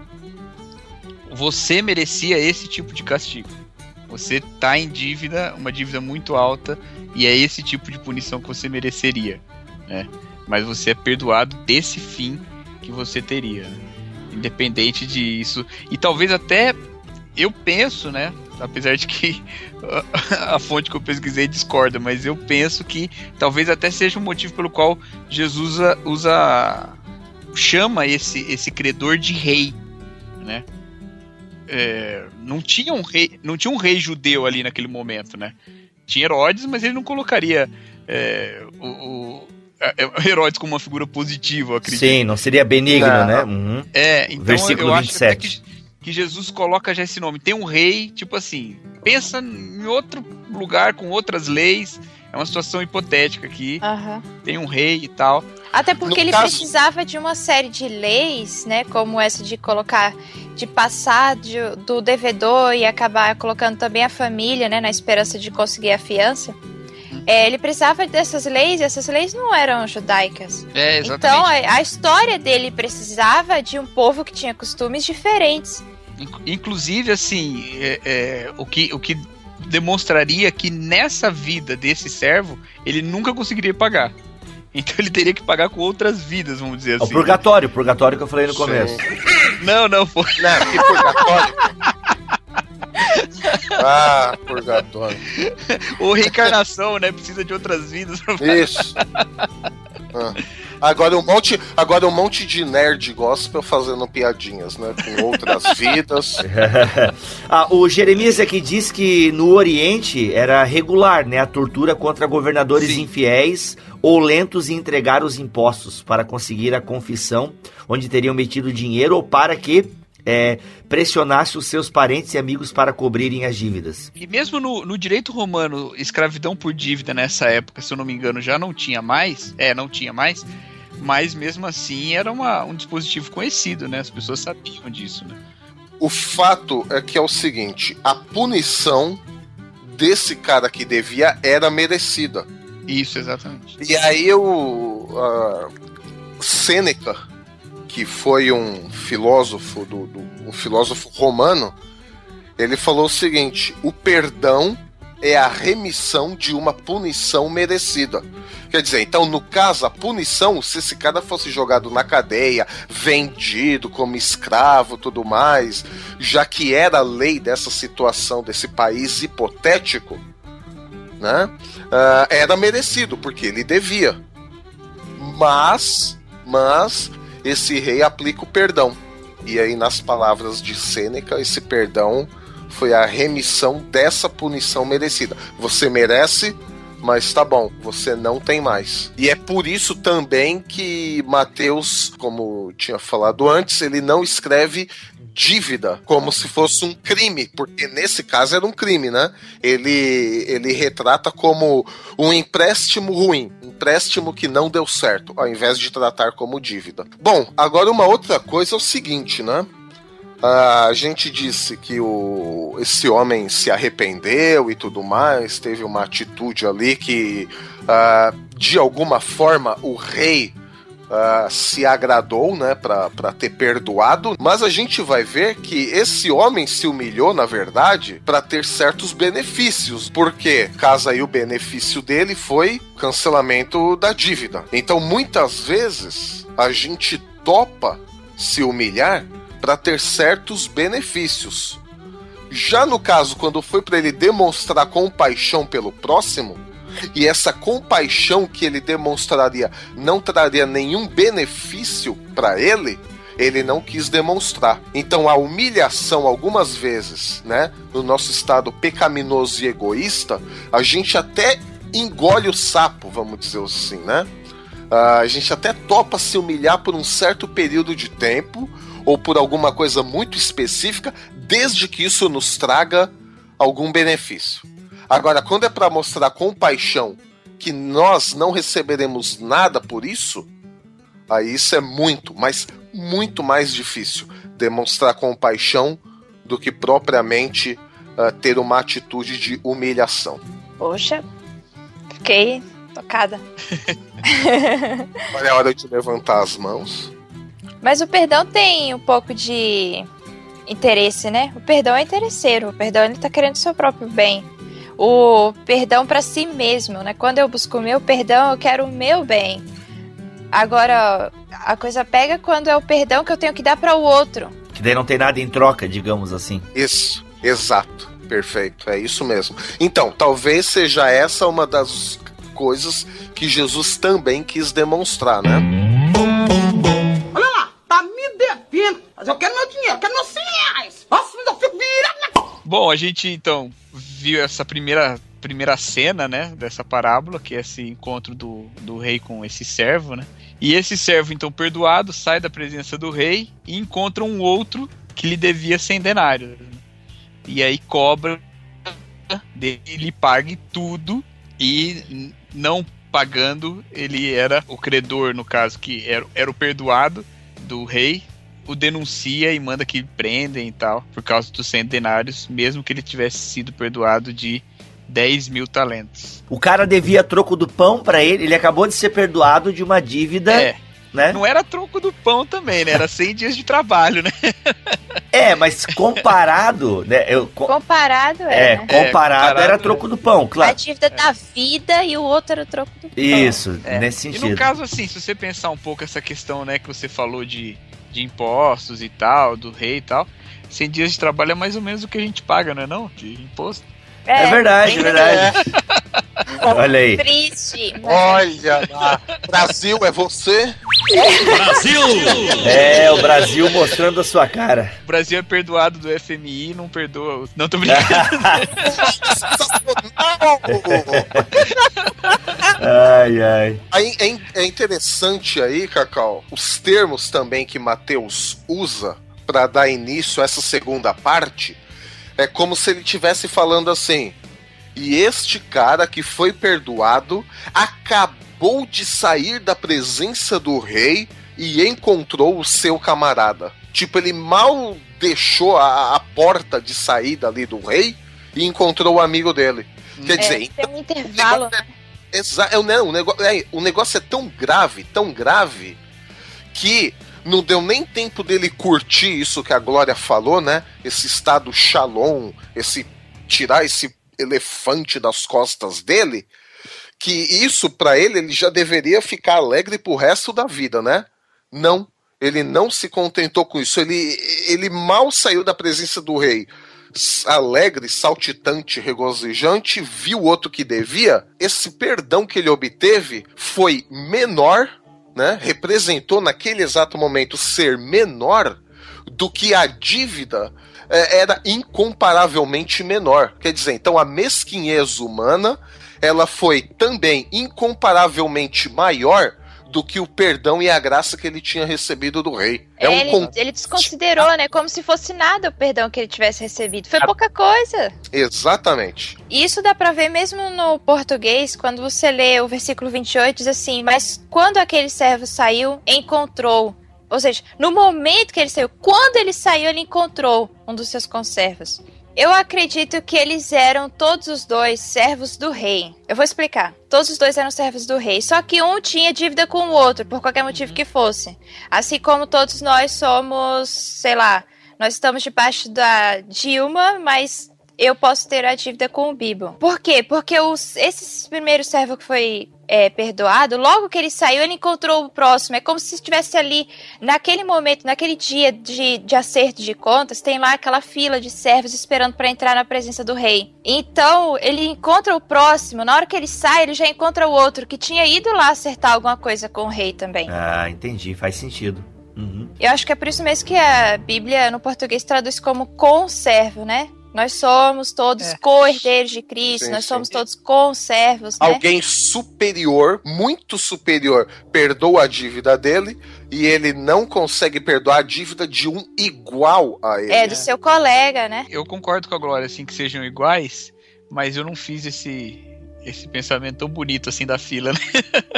Speaker 5: você merecia esse tipo de castigo. Você tá em dívida, uma dívida muito alta, e é esse tipo de punição que você mereceria, né? Mas você é perdoado desse fim que você teria, né? Independente disso. E talvez até, eu penso, né? Apesar de que a, a fonte que eu pesquisei discorda, mas eu penso que talvez até seja um motivo pelo qual Jesus usa, usa chama esse, esse credor de rei, né? É, não tinha um rei, não tinha um rei judeu ali naquele momento, né? Tinha Herodes, mas ele não colocaria é, o, o Herodes como uma figura positiva, eu acredito.
Speaker 2: Sim, não seria benigno,
Speaker 3: Não.
Speaker 2: né? Uhum.
Speaker 5: É, então
Speaker 2: Versículo
Speaker 5: eu
Speaker 2: vinte e sete.
Speaker 5: acho até que, que Jesus coloca já esse nome. Tem um rei, tipo assim, pensa em outro lugar com outras leis. É uma situação hipotética aqui.
Speaker 4: Uhum.
Speaker 5: Tem um rei e tal.
Speaker 4: Até porque
Speaker 3: No
Speaker 4: ele
Speaker 3: caso...
Speaker 4: precisava de uma série de leis, né? Como essa de colocar, de passar de, do devedor e acabar colocando também a família, né? Na esperança de conseguir a fiança. É, ele precisava dessas leis e essas leis não eram judaicas.
Speaker 5: É, exatamente.
Speaker 4: Então a, a história dele precisava de um povo que tinha costumes diferentes.
Speaker 5: Inclusive, assim, é, é, o, que, o que demonstraria que nessa vida desse servo, ele nunca conseguiria pagar. Então ele teria que pagar com outras vidas, vamos dizer assim.
Speaker 2: O purgatório, o purgatório que eu falei no
Speaker 3: Sim.
Speaker 2: começo.
Speaker 5: Não, não, foi.
Speaker 3: Não, que purgatório. Ah, purgatório.
Speaker 5: Ou reencarnação, né? Precisa de outras vidas.
Speaker 3: Isso. Ah. Agora um monte, agora um monte de nerd gospel fazendo piadinhas, né? Com outras vidas.
Speaker 2: ah, o Jeremias aqui diz que no Oriente era regular, né? A tortura contra governadores
Speaker 5: Sim.
Speaker 2: infiéis ou lentos em entregar os impostos para conseguir a confissão, onde teriam metido dinheiro ou para que é, pressionasse os seus parentes e amigos para cobrirem as dívidas.
Speaker 5: E mesmo no, no direito romano, escravidão por dívida nessa época, se eu não me engano, já não tinha mais. É, não tinha mais. Mas mesmo assim era uma, um dispositivo conhecido, né? As pessoas sabiam disso, né?
Speaker 3: O fato é que é o seguinte, a punição desse cara que devia era merecida.
Speaker 5: Isso, exatamente.
Speaker 3: E aí o uh, Sêneca, que foi um filósofo do, do um filósofo romano, ele falou o seguinte: o perdão é a remissão de uma punição merecida. Quer dizer, então no caso a punição, se esse cara fosse jogado na cadeia, vendido como escravo, tudo mais, já que era a lei dessa situação desse país hipotético, né, uh, era merecido porque ele devia. Mas, mas esse rei aplica o perdão. E aí, nas palavras de Sêneca, esse perdão foi a remissão dessa punição merecida. Você merece, mas tá bom, você não tem mais. E é por isso também que Mateus, como tinha falado antes, ele não escreve dívida como se fosse um crime, porque nesse caso era um crime, né? Ele, ele retrata como um empréstimo ruim, um empréstimo que não deu certo, ao invés de tratar como dívida. Bom, agora uma outra coisa é o seguinte, né? Uh, a gente disse que o, esse homem se arrependeu e tudo mais, teve uma atitude ali que, uh, de alguma forma, o rei uh, se agradou, né, pra, pra ter perdoado, mas a gente vai ver que esse homem se humilhou, na verdade, para ter certos benefícios, porque, caso aí o benefício dele foi cancelamento da dívida. Então, muitas vezes, a gente topa se humilhar para ter certos benefícios. Já no caso, quando foi para ele demonstrar compaixão pelo próximo, e essa compaixão que ele demonstraria não traria nenhum benefício para ele, ele não quis demonstrar. Então a humilhação, algumas vezes, né, no nosso estado pecaminoso e egoísta, a gente até engole o sapo, vamos dizer assim, né? Uh, a gente até topa se humilhar por um certo período de tempo, ou por alguma coisa muito específica, desde que isso nos traga algum benefício. Agora, quando é para mostrar compaixão, que nós não receberemos nada por isso, aí isso é muito, mas muito mais difícil demonstrar compaixão do que propriamente uh, ter uma atitude de humilhação.
Speaker 4: Poxa, fiquei tocada.
Speaker 3: Agora é hora de levantar as mãos.
Speaker 4: Mas o perdão tem um pouco de interesse, né? O perdão é interesseiro. O perdão, ele tá querendo o seu próprio bem. O perdão pra si mesmo, né? Quando eu busco o meu perdão, eu quero o meu bem. Agora, a coisa pega quando é o perdão que eu tenho que dar para o outro.
Speaker 2: Que daí não tem nada em troca, digamos assim.
Speaker 3: Isso, exato. Perfeito, é isso mesmo. Então, talvez seja essa uma das coisas que Jesus também quis demonstrar, né?
Speaker 7: Olha lá, tá me devendo. Mas eu quero meu dinheiro, eu quero meus cem reais. Nossa, mas eu fico virado na...
Speaker 5: Bom, a gente então viu essa primeira, primeira cena, né, dessa parábola, que é esse encontro do, do rei com esse servo, né? E esse servo, então, perdoado, sai da presença do rei e encontra um outro que lhe devia cem denários. E aí cobra dele, ele pague tudo e não pagando, ele era o credor, no caso, que era, era o perdoado do rei, o denuncia e manda que prendem e tal, por causa dos cem denários, mesmo que ele tivesse sido perdoado de dez mil talentos.
Speaker 2: O cara devia troco do pão pra ele, ele acabou de ser perdoado de uma dívida,
Speaker 5: é,
Speaker 2: né?
Speaker 5: Não era troco do pão também, né? Era cem dias de trabalho, né?
Speaker 2: É, mas comparado, né? Eu, com,
Speaker 4: comparado,
Speaker 2: é,
Speaker 4: é,
Speaker 2: né? comparado, é, comparado era troco do pão, claro.
Speaker 4: A dívida é. da vida e o outro era o troco do pão.
Speaker 2: Isso,
Speaker 5: é.
Speaker 2: nesse sentido.
Speaker 5: E no caso, assim, se você pensar um pouco essa questão, né, que você falou de, de impostos e tal, do rei e tal, cem dias de trabalho é mais ou menos o que a gente paga, não é não? De imposto.
Speaker 2: É, é verdade, é verdade. Olha aí.
Speaker 4: Triste. Mas...
Speaker 3: Olha lá. Brasil, é você?
Speaker 1: Brasil!
Speaker 2: É, o Brasil mostrando a sua cara.
Speaker 5: O Brasil é perdoado do F M I, não perdoa. Não, tô brincando.
Speaker 2: Ai, ai.
Speaker 3: É, é interessante aí, Cacau, os termos também que Mateus usa para dar início a essa segunda parte. É como se ele estivesse falando assim: e este cara que foi perdoado acabou de sair da presença do rei e encontrou o seu camarada. Tipo, ele mal deixou a, a porta de saída ali do rei e encontrou o amigo dele. Quer
Speaker 4: é,
Speaker 3: dizer,
Speaker 4: tem um intervalo.
Speaker 3: O negócio, é, exa- é, não, o, negócio, é, o negócio é tão grave, tão grave, que não deu nem tempo dele curtir isso que a Glória falou, né? Esse estado shalom, esse tirar esse elefante das costas dele, que isso pra ele, ele já deveria ficar alegre pro resto da vida, né? Não, ele não se contentou com isso, ele, ele mal saiu da presença do rei, alegre, saltitante, regozijante, viu o outro que devia, esse perdão que ele obteve foi menor, né, representou naquele exato momento ser menor do que a dívida é, era incomparavelmente menor. Quer dizer, então a mesquinhez humana ela foi também incomparavelmente maior do que o perdão e a graça que ele tinha recebido do rei. É,
Speaker 4: é
Speaker 3: um
Speaker 4: ele,
Speaker 3: con...
Speaker 4: ele desconsiderou, né? Como se fosse nada o perdão que ele tivesse recebido. Foi pouca coisa.
Speaker 3: Exatamente.
Speaker 4: E isso dá pra ver mesmo no português, quando você lê o versículo vinte e oito, diz assim: mas quando aquele servo saiu, encontrou. Ou seja, no momento que ele saiu, quando ele saiu, ele encontrou um dos seus conservos. Eu acredito que eles eram todos os dois servos do rei. Eu vou explicar. Todos os dois eram servos do rei. Só que um tinha dívida com o outro, por qualquer motivo que fosse. Assim como todos nós somos, sei lá, nós estamos debaixo da Dilma, mas eu posso ter a dívida com o Bibo. Por quê? Porque os, esse primeiro servo que foi é, perdoado, logo que ele saiu, ele encontrou o próximo. É como se estivesse ali, naquele momento, naquele dia de, de acerto de contas, tem lá aquela fila de servos esperando para entrar na presença do rei. Então, ele encontra o próximo, na hora que ele sai, ele já encontra o outro, que tinha ido lá acertar alguma coisa com o rei também.
Speaker 2: Ah, entendi, faz sentido. Uhum.
Speaker 4: Eu acho que é por isso mesmo que a Bíblia, no português, traduz como conservo, né? Nós somos todos é. co-herdeiros de Cristo, sim, nós sim. somos todos conservos, né?
Speaker 3: Alguém superior, muito superior, perdoa a dívida dele e ele não consegue perdoar a dívida de um igual a ele.
Speaker 4: É, do seu colega, né?
Speaker 5: Eu concordo com a Glória, assim, que sejam iguais, mas eu não fiz esse, esse pensamento tão bonito, assim, da fila, né?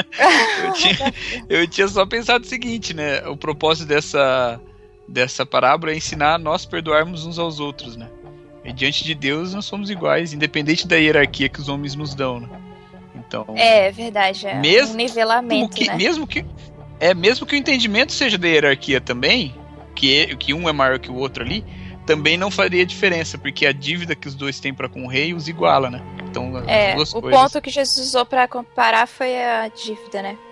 Speaker 5: eu, tinha, eu tinha só pensado o seguinte, né? O propósito dessa, dessa parábola é ensinar a nós perdoarmos uns aos outros, né? E diante de Deus nós somos iguais, independente da hierarquia que os homens nos dão, né? Então,
Speaker 4: é verdade, é
Speaker 5: mesmo
Speaker 4: um nivelamento,
Speaker 5: que,
Speaker 4: né?
Speaker 5: Mesmo que, é, mesmo que o entendimento seja da hierarquia também, que, que um é maior que o outro ali, também não faria diferença, porque a dívida que os dois têm para com o rei os iguala, né? Então, as
Speaker 4: é,
Speaker 5: duas
Speaker 4: o
Speaker 5: coisas...
Speaker 4: ponto que Jesus usou para comparar foi a dívida, né?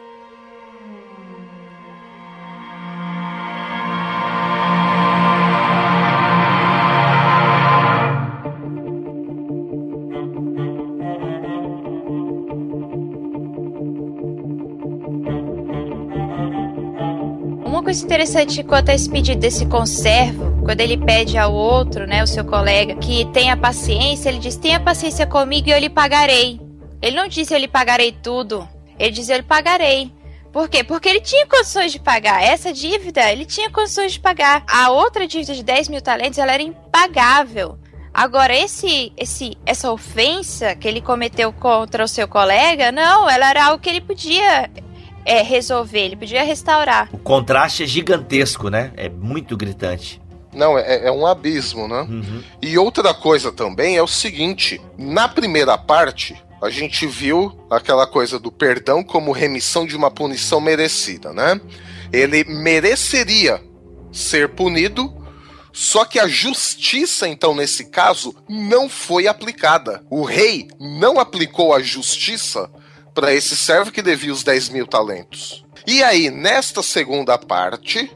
Speaker 4: Uma coisa interessante quanto a esse pedido desse conservo, quando ele pede ao outro, né, o seu colega, que tenha paciência, ele diz: tenha paciência comigo e eu lhe pagarei. Ele não disse eu lhe pagarei tudo, ele diz eu lhe pagarei. Por quê? Porque ele tinha condições de pagar. Essa dívida, ele tinha condições de pagar. A outra dívida de dez mil talentos, ela era impagável. Agora, esse, esse, essa ofensa que ele cometeu contra o seu colega, não, ela era algo que ele podia é, resolver, ele podia restaurar.
Speaker 2: O contraste é gigantesco, né? É muito gritante.
Speaker 3: Não, é, é um abismo, né?
Speaker 2: Uhum.
Speaker 3: E outra coisa também é o seguinte, na primeira parte, a gente viu aquela coisa do perdão como remissão de uma punição merecida, né? Ele mereceria ser punido, só que a justiça, então, nesse caso, não foi aplicada. O rei não aplicou a justiça para esse servo que devia os dez mil talentos. E aí, nesta segunda parte,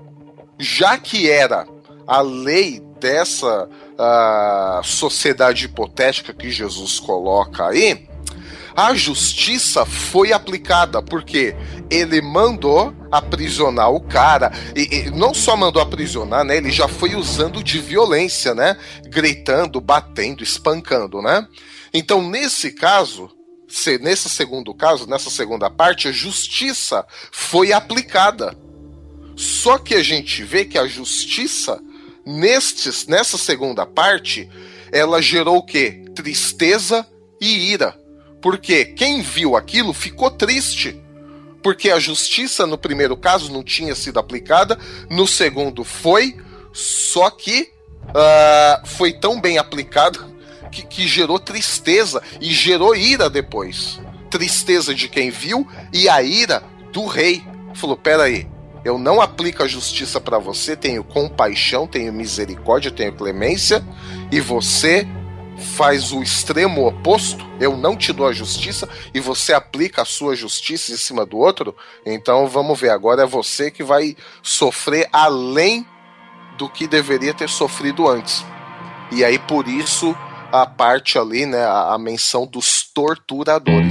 Speaker 3: já que era a lei dessa uh, sociedade hipotética que Jesus coloca aí, a justiça foi aplicada, porque ele mandou aprisionar o cara, e, e não só mandou aprisionar, né, ele já foi usando de violência, né, gritando, batendo, espancando, né. Então, nesse caso, se, nesse segundo caso, nessa segunda parte, a justiça foi aplicada. Só que a gente vê que a justiça, nestes, nessa segunda parte, ela gerou o quê? Tristeza e ira. Porque quem viu aquilo ficou triste. Porque a justiça, no primeiro caso, não tinha sido aplicada. No segundo, foi. Só que uh, foi tão bem aplicada que, que gerou tristeza. E gerou ira depois. Tristeza de quem viu e a ira do rei. Falou, peraí, eu não aplico a justiça para você. Tenho compaixão, tenho misericórdia, tenho clemência. E você faz o extremo oposto, eu não te dou a justiça e você aplica a sua justiça em cima do outro. Então vamos ver, agora é você que vai sofrer além do que deveria ter sofrido antes. E aí por isso a parte ali, né, a, a menção dos torturadores.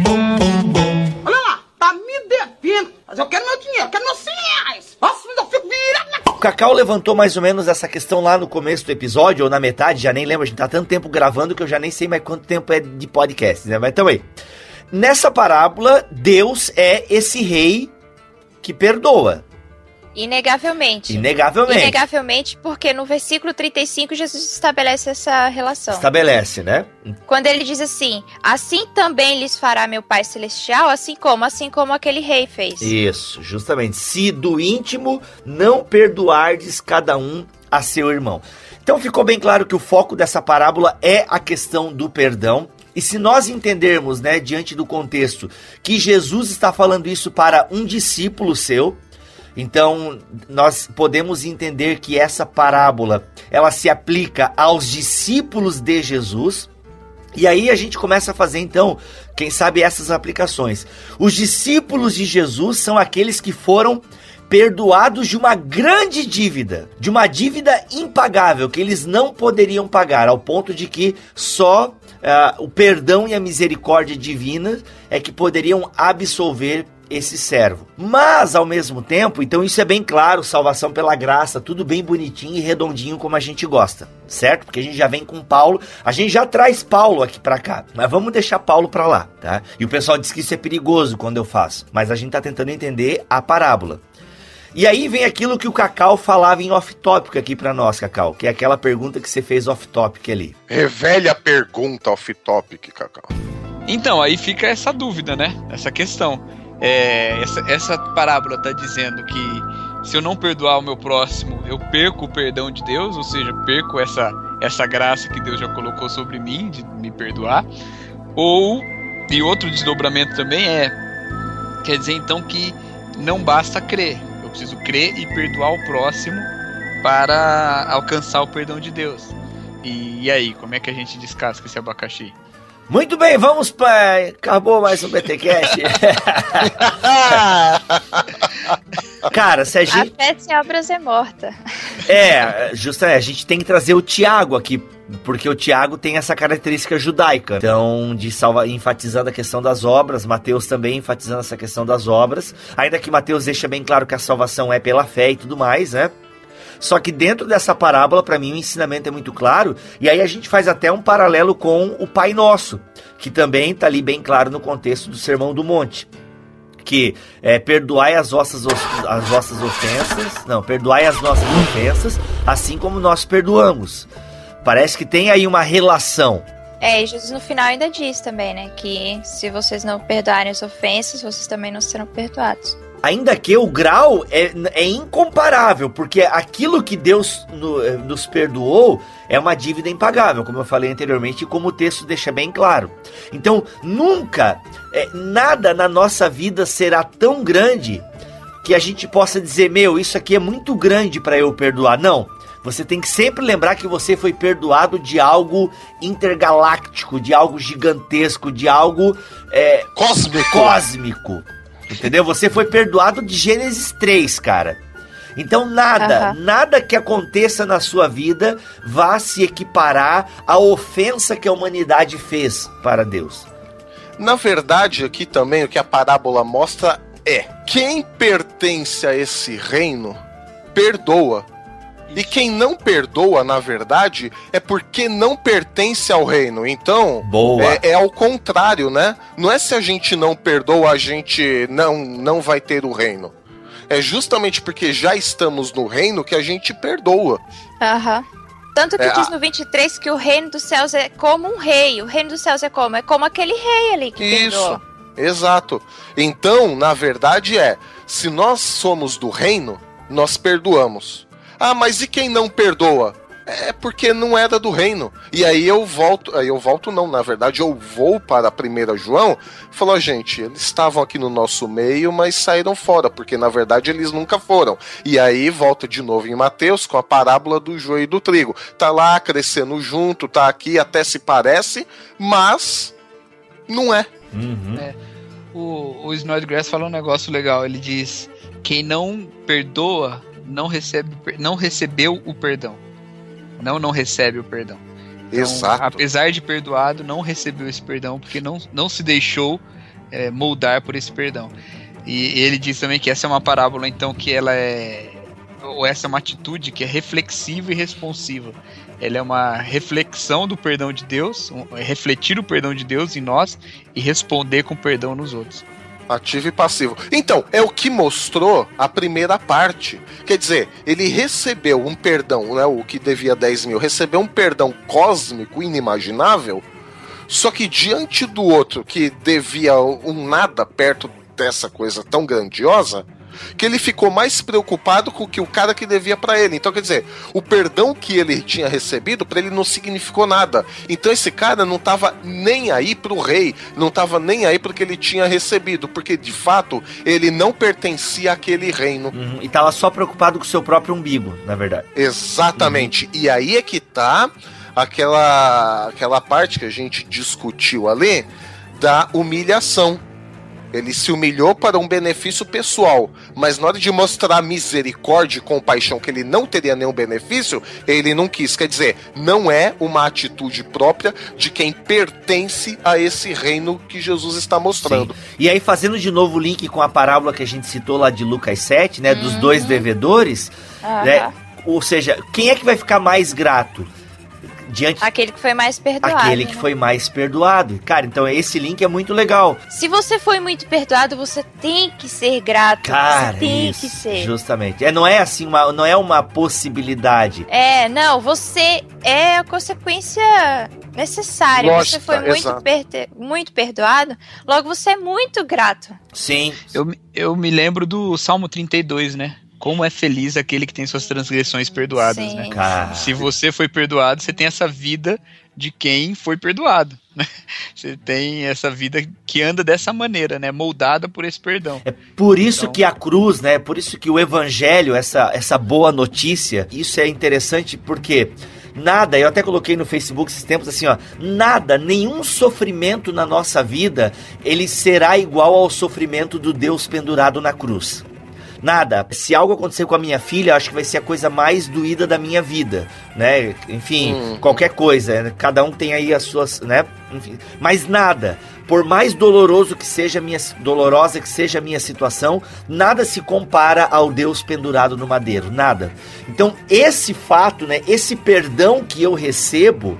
Speaker 7: Olha lá, tá me devendo, mas eu quero meu dinheiro, eu quero meus cem reais. Nossa, eu fico virado na...
Speaker 2: O Cacau levantou mais ou menos essa questão lá no começo do episódio, ou na metade, já nem lembro, a gente tá tanto tempo gravando que eu já nem sei mais quanto tempo é de podcast, né? Mas também, nessa parábola, Deus é esse rei que perdoa.
Speaker 4: Inegavelmente.
Speaker 2: Inegavelmente.
Speaker 4: Inegavelmente, porque no versículo trinta e cinco, Jesus estabelece essa relação.
Speaker 2: Estabelece, né?
Speaker 4: Quando ele diz assim, assim também lhes fará meu Pai Celestial, assim como, assim como aquele rei fez.
Speaker 2: Isso, justamente. Se do íntimo não perdoardes cada um a seu irmão. Então ficou bem claro que o foco dessa parábola é a questão do perdão. E se nós entendermos, né, diante do contexto, que Jesus está falando isso para um discípulo seu, então nós podemos entender que essa parábola, ela se aplica aos discípulos de Jesus. E aí a gente começa a fazer, então, quem sabe essas aplicações. Os discípulos de Jesus são aqueles que foram perdoados de uma grande dívida, de uma dívida impagável, que eles não poderiam pagar, ao ponto de que só uh, o perdão e a misericórdia divina é que poderiam absolver esse servo. Mas, ao mesmo tempo, então isso é bem claro, salvação pela graça, tudo bem bonitinho e redondinho como a gente gosta, certo? Porque a gente já vem com Paulo, a gente já traz Paulo aqui pra cá, mas vamos deixar Paulo pra lá, tá? E o pessoal diz que isso é perigoso quando eu faço, mas a gente tá tentando entender a parábola. E aí vem aquilo que o Cacau falava em off-topic aqui pra nós, Cacau, que é aquela pergunta que você fez off-topic ali.
Speaker 3: Revele a pergunta off-topic, Cacau.
Speaker 5: Então, aí fica essa dúvida, né? Essa questão. É, essa, essa parábola está dizendo que se eu não perdoar o meu próximo, eu perco o perdão de Deus, ou seja, perco essa, essa graça que Deus já colocou sobre mim de me perdoar. Ou, e outro desdobramento também é, quer dizer então que não basta crer, eu preciso crer e perdoar o próximo para alcançar o perdão de Deus. E, e aí, como é que a gente descasca esse abacaxi?
Speaker 2: Muito bem, vamos para... Acabou mais um BTcast. Cara, se a gente...
Speaker 4: A fé sem obras é morta.
Speaker 2: É, justamente, a gente tem que trazer o Tiago aqui, porque o Tiago tem essa característica judaica. Então, de salva... enfatizando a questão das obras, Mateus também enfatizando essa questão das obras. Ainda que Mateus deixa bem claro que a salvação é pela fé e tudo mais, né? Só que dentro dessa parábola, para mim, o ensinamento é muito claro. E aí a gente faz até um paralelo com o Pai Nosso, que também está ali bem claro no contexto do Sermão do Monte. Que é, perdoai as vossas, as vossas ofensas, não, perdoai as nossas ofensas, assim como nós perdoamos. Parece que tem aí uma relação.
Speaker 4: É, e Jesus no final ainda diz também, né, que se vocês não perdoarem as ofensas, vocês também não serão perdoados.
Speaker 2: Ainda que o grau é, é incomparável, porque aquilo que Deus no, nos perdoou é uma dívida impagável, como eu falei anteriormente, e como o texto deixa bem claro. Então, nunca, é, nada na nossa vida será tão grande que a gente possa dizer, meu, isso aqui é muito grande para eu perdoar. Não, você tem que sempre lembrar que você foi perdoado de algo intergaláctico, de algo gigantesco, de algo é,
Speaker 3: cósmico.
Speaker 2: cósmico. Entendeu? Você foi perdoado de Gênesis três, cara. Então nada, uhum. nada que aconteça na sua vida vá se equiparar à ofensa que a humanidade fez para Deus.
Speaker 3: Na verdade, aqui também o que a parábola mostra é: quem pertence a esse reino, perdoa. E quem não perdoa, na verdade, é porque não pertence ao reino. Então,
Speaker 2: Boa.
Speaker 3: É, é ao contrário, né? Não é se a gente não perdoa, a gente não, não vai ter o reino. É justamente porque já estamos no reino que a gente perdoa.
Speaker 4: Aham. Uhum. Tanto que
Speaker 3: é,
Speaker 4: diz no vinte e três que o reino dos céus é como um rei. O reino dos céus é como? É como aquele rei ali que
Speaker 3: Isso,
Speaker 4: perdoa.
Speaker 3: Exato. Então, na verdade é, se nós somos do reino, nós perdoamos. Ah, mas e quem não perdoa? É porque não era do reino. E aí eu volto, aí eu volto não, na verdade eu vou para a primeira João, falou, gente, eles estavam aqui no nosso meio, mas saíram fora, porque na verdade eles nunca foram. E aí volta de novo em Mateus com a parábola do joio e do trigo. Tá lá crescendo junto, tá aqui, até se parece, mas não é.
Speaker 2: Uhum.
Speaker 5: é. O, o Snodgrass fala um negócio legal, ele diz, quem não perdoa não recebe, não recebeu o perdão. Não, não recebe o perdão. Então,
Speaker 3: Exato.
Speaker 5: Apesar de perdoado, não recebeu esse perdão, porque não, não se deixou é, moldar por esse perdão. E ele diz também que essa é uma parábola, então, que ela é... ou essa é uma atitude que é reflexiva e responsiva. Ela é uma reflexão do perdão de Deus, um, é refletir o perdão de Deus em nós e responder com perdão nos outros.
Speaker 3: Ativo e passivo. Então, é o que mostrou a primeira parte. Quer dizer, ele recebeu um perdão, né, o que devia dez mil, recebeu um perdão cósmico, inimaginável, só que diante do outro, que devia um nada perto dessa coisa tão grandiosa, que ele ficou mais preocupado com o que o cara que devia pra ele. Então, quer dizer, o perdão que ele tinha recebido pra ele não significou nada. Então esse cara não tava nem aí pro rei, não tava nem aí pro que ele tinha recebido, porque de fato ele não pertencia àquele reino.
Speaker 2: Uhum. E tava só preocupado com o seu próprio umbigo, na verdade.
Speaker 3: Exatamente. Uhum. E aí é que tá aquela, aquela parte que a gente discutiu ali da humilhação. Ele se humilhou para um benefício pessoal, mas na hora de mostrar misericórdia e compaixão que ele não teria nenhum benefício, ele não quis. Quer dizer, não é uma atitude própria de quem pertence a esse reino que Jesus está mostrando.
Speaker 2: Sim. E aí, fazendo de novo o link com a parábola que a gente citou lá de Lucas sete, né, dos
Speaker 4: uhum.
Speaker 2: dois devedores,
Speaker 4: uhum.
Speaker 2: né, ou seja, quem é que vai ficar mais grato? Diante...
Speaker 4: Aquele que foi mais perdoado.
Speaker 2: Aquele que
Speaker 4: né?
Speaker 2: foi mais perdoado. Cara, então esse link é muito legal.
Speaker 4: Se você foi muito perdoado, você tem que ser grato.
Speaker 2: Cara,
Speaker 4: você tem
Speaker 2: isso,
Speaker 4: que ser.
Speaker 2: Justamente. É, não é assim, uma, não é uma possibilidade.
Speaker 4: É, não, você é a consequência necessária.
Speaker 3: Lógica,
Speaker 4: você foi muito, per- muito perdoado, logo você é muito grato.
Speaker 2: Sim.
Speaker 5: Eu, eu me lembro do Salmo trinta e dois, né? Como é feliz aquele que tem suas transgressões perdoadas,
Speaker 4: Sim.
Speaker 5: né?
Speaker 2: Cara.
Speaker 5: Se você foi perdoado, você tem essa vida de quem foi perdoado, né? Você tem essa vida que anda dessa maneira, né? Moldada por esse perdão.
Speaker 2: É por isso
Speaker 5: então...
Speaker 2: que a cruz, né? Por isso que o evangelho, essa, essa boa notícia, isso é interessante porque nada, eu até coloquei no Facebook esses tempos assim, ó, nada, nenhum sofrimento na nossa vida, ele será igual ao sofrimento do Deus pendurado na cruz. Nada. Se algo acontecer com a minha filha, acho que vai ser a coisa mais doída da minha vida, né? Enfim, hum. qualquer coisa. Cada um tem aí as suas, né? Enfim, mas nada. Por mais doloroso que seja a minha, dolorosa que seja a minha situação, nada se compara ao Deus pendurado no madeiro. Nada. Então, esse fato, né? Esse perdão que eu recebo,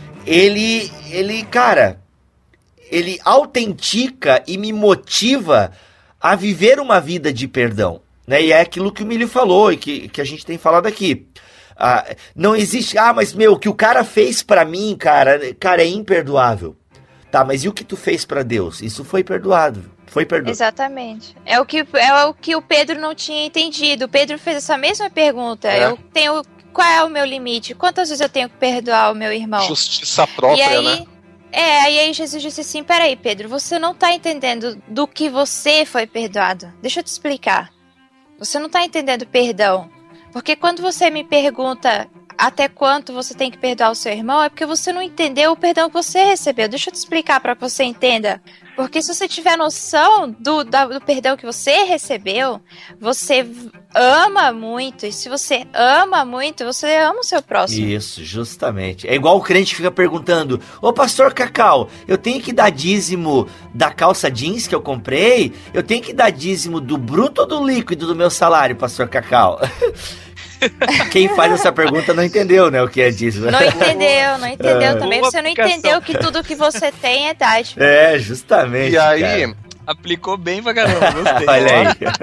Speaker 2: ele, ele, cara, ele autentica e me motiva a viver uma vida de perdão. Né? E é aquilo que o Milho falou e que, que a gente tem falado aqui. Ah, não existe... Ah, mas, meu, o que o cara fez pra mim, cara, cara, é imperdoável. Tá, mas e o que tu fez pra Deus? Isso foi perdoado. Foi perdoado.
Speaker 4: Exatamente. É o, que, é o que o Pedro não tinha entendido. O Pedro fez essa mesma pergunta.
Speaker 3: É. Eu
Speaker 4: tenho... Qual é o meu limite? Quantas vezes eu tenho que perdoar o meu irmão?
Speaker 3: Justiça própria,
Speaker 4: e aí,
Speaker 3: né?
Speaker 4: É, e aí Jesus disse assim, peraí, Pedro, você não tá entendendo do que você foi perdoado. Deixa eu te explicar. Você não tá entendendo perdão. Porque quando você me pergunta até quanto você tem que perdoar o seu irmão, é porque você não entendeu o perdão que você recebeu. Deixa eu te explicar para que você entenda. Porque se você tiver noção do, da, do perdão que você recebeu, você ama muito. E se você ama muito, você ama o seu próximo.
Speaker 2: Isso, justamente. É igual o crente que fica perguntando, ô pastor Cacau, eu tenho que dar dízimo da calça jeans que eu comprei? Eu tenho que dar dízimo do bruto ou do líquido do meu salário, pastor Cacau? Quem faz essa pergunta não entendeu, né, o que é dízimo.
Speaker 4: Não entendeu, não entendeu
Speaker 2: É.
Speaker 4: também. Você não entendeu que tudo que você tem é dádiva.
Speaker 2: É, justamente.
Speaker 3: E aí,
Speaker 2: cara.
Speaker 5: Aplicou bem pra caramba, gostei.
Speaker 2: Olha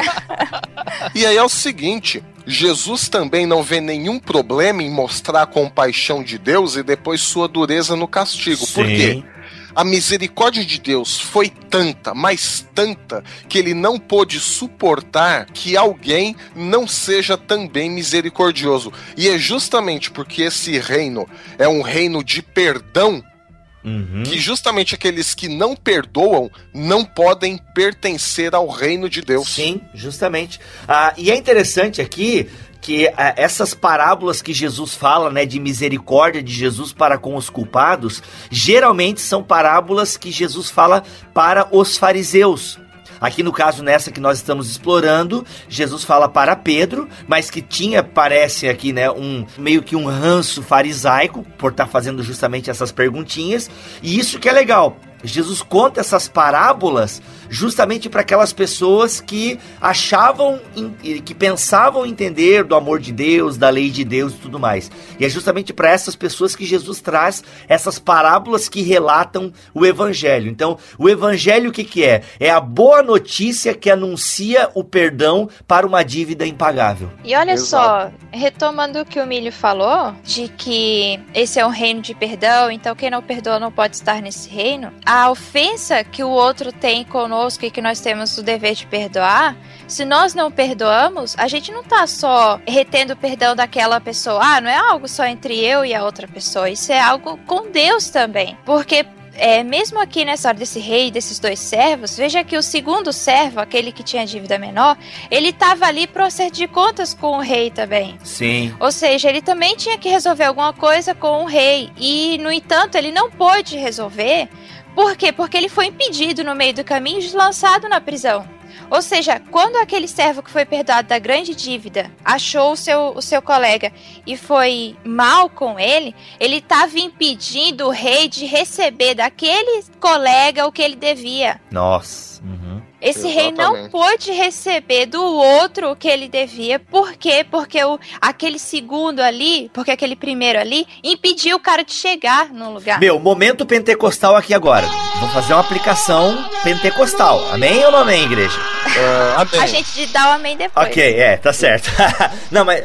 Speaker 2: aí.
Speaker 3: E aí é o seguinte, Jesus também não vê nenhum problema em mostrar a compaixão de Deus e depois sua dureza no castigo. Por quê? A misericórdia de Deus foi tanta, mas tanta, que ele não pôde suportar que alguém não seja também misericordioso. E é justamente porque esse reino é um reino de perdão,
Speaker 2: Uhum.
Speaker 3: que justamente aqueles que não perdoam não podem pertencer ao reino de Deus.
Speaker 2: Sim, justamente. Ah, e é interessante aqui que ah, essas parábolas que Jesus fala, né, de misericórdia de Jesus para com os culpados, geralmente são parábolas que Jesus fala para os fariseus. Aqui no caso, nessa que nós estamos explorando, Jesus fala para Pedro, mas que tinha, parece aqui, né, um, meio que um ranço farisaico, por estar fazendo justamente essas perguntinhas, e isso que é legal. Jesus conta essas parábolas justamente para aquelas pessoas que achavam, que pensavam entender do amor de Deus, da lei de Deus e tudo mais. E é justamente para essas pessoas que Jesus traz essas parábolas que relatam o Evangelho. Então, o Evangelho o que, que é? É a boa notícia que anuncia o perdão para uma dívida impagável.
Speaker 4: E olha
Speaker 3: Exato.
Speaker 4: só, retomando o que o Milho falou, de que esse é um reino de perdão, então quem não perdoa não pode estar nesse reino. A ofensa que o outro tem conosco e que nós temos o dever de perdoar, se nós não perdoamos, a gente não tá só retendo o perdão daquela pessoa. Ah, não é algo só entre eu e a outra pessoa, isso é algo com Deus também. Porque é, mesmo aqui nessa hora desse rei, desses dois servos, veja que o segundo servo, aquele que tinha dívida menor, ele estava ali para acerto de contas com o rei também.
Speaker 2: Sim.
Speaker 4: Ou seja, ele também tinha que resolver alguma coisa com o rei. E, no entanto, ele não pôde resolver. Por quê? Porque ele foi impedido no meio do caminho e lançado na prisão. Ou seja, quando aquele servo que foi perdoado da grande dívida achou o seu, o seu colega e foi mal com ele, ele estava impedindo o rei de receber daquele colega o que ele devia.
Speaker 2: Nossa. Uhum.
Speaker 4: Esse
Speaker 3: Exatamente.
Speaker 4: rei não pôde receber do outro o que ele devia. Por quê? Porque o, aquele segundo ali, porque aquele primeiro ali, impediu o cara de chegar no lugar.
Speaker 2: Meu, momento pentecostal aqui agora. Vou fazer uma aplicação pentecostal. Amém ou não amém, igreja?
Speaker 3: Uh, amém.
Speaker 4: A gente dá o amém depois.
Speaker 2: Ok, é, tá certo. Não, mas...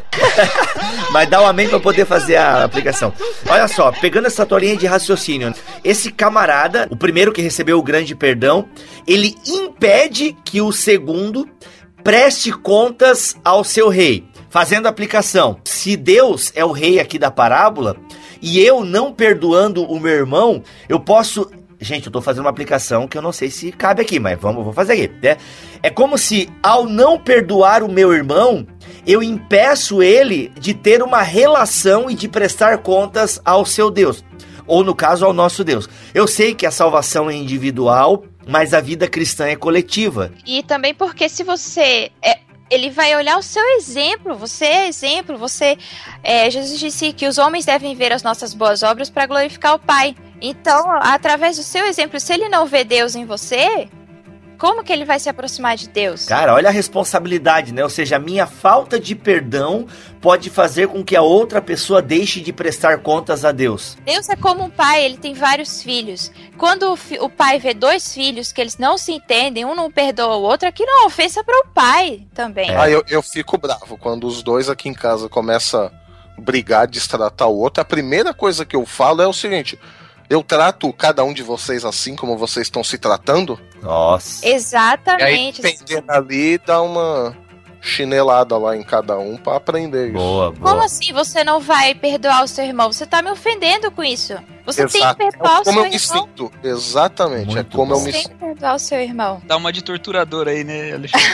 Speaker 2: mas dá o amém pra poder fazer a aplicação. Olha só, pegando essa torinha de raciocínio, esse camarada, o primeiro que recebeu o grande perdão, ele impede que o segundo preste contas ao seu rei. Fazendo a aplicação, se Deus é o rei aqui da parábola, e eu não perdoando o meu irmão, eu posso... Gente, eu tô fazendo uma aplicação que eu não sei se cabe aqui, mas vamos, vou fazer aqui, né? É como se, ao não perdoar o meu irmão, eu impeço ele de ter uma relação e de prestar contas ao seu Deus. Ou, no caso, ao nosso Deus. Eu sei que a salvação é individual, mas a vida cristã é coletiva.
Speaker 4: E também porque se você... É, ele vai olhar o seu exemplo, você é exemplo, você... É, Jesus disse que os homens devem ver as nossas boas obras para glorificar o Pai. Então, através do seu exemplo, se ele não vê Deus em você, como que ele vai se aproximar de Deus?
Speaker 2: Cara, olha a responsabilidade, né? Ou seja, a minha falta de perdão pode fazer com que a outra pessoa deixe de prestar contas a Deus.
Speaker 4: Deus é como um pai, ele tem vários filhos. Quando o, fi- o pai vê dois filhos que eles não se entendem, um não perdoa o outro, aquilo é uma ofensa para o pai também.
Speaker 2: É.
Speaker 3: Ah, eu, eu fico bravo quando os dois aqui em casa começam a brigar, destratar o outro, a primeira coisa que eu falo é o seguinte: eu trato cada um de vocês assim como vocês estão se tratando?
Speaker 2: Nossa.
Speaker 4: Exatamente.
Speaker 3: E aí, dependendo ali, dá uma chinelada lá em cada um pra aprender isso.
Speaker 2: Boa, boa.
Speaker 4: Como assim você não vai perdoar o seu irmão? Você tá me ofendendo com isso. Você
Speaker 3: Exato.
Speaker 4: tem que perdoar
Speaker 3: é
Speaker 4: o seu
Speaker 3: como eu
Speaker 4: irmão.
Speaker 3: me sinto. Exatamente,
Speaker 2: Muito
Speaker 3: é como eu
Speaker 2: bom.
Speaker 3: me
Speaker 4: Você tem
Speaker 3: sinto.
Speaker 4: que perdoar o seu irmão.
Speaker 5: Dá uma de torturador aí, né, Alexandre?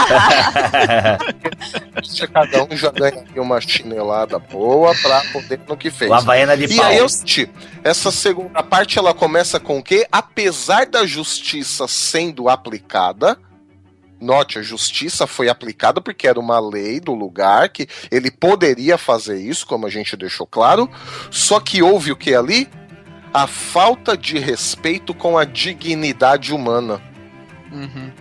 Speaker 3: Cada um já ganha aqui uma chinelada boa pra poder no que fez.
Speaker 2: O Havaiana de
Speaker 3: E
Speaker 2: pau.
Speaker 3: aí eu senti, essa segunda parte ela começa com o quê? Apesar da justiça sendo aplicada, note, a justiça foi aplicada porque era uma lei do lugar que ele poderia fazer isso, como a gente deixou claro, só que houve o que ali? A falta de respeito com a dignidade humana.
Speaker 5: Uhum.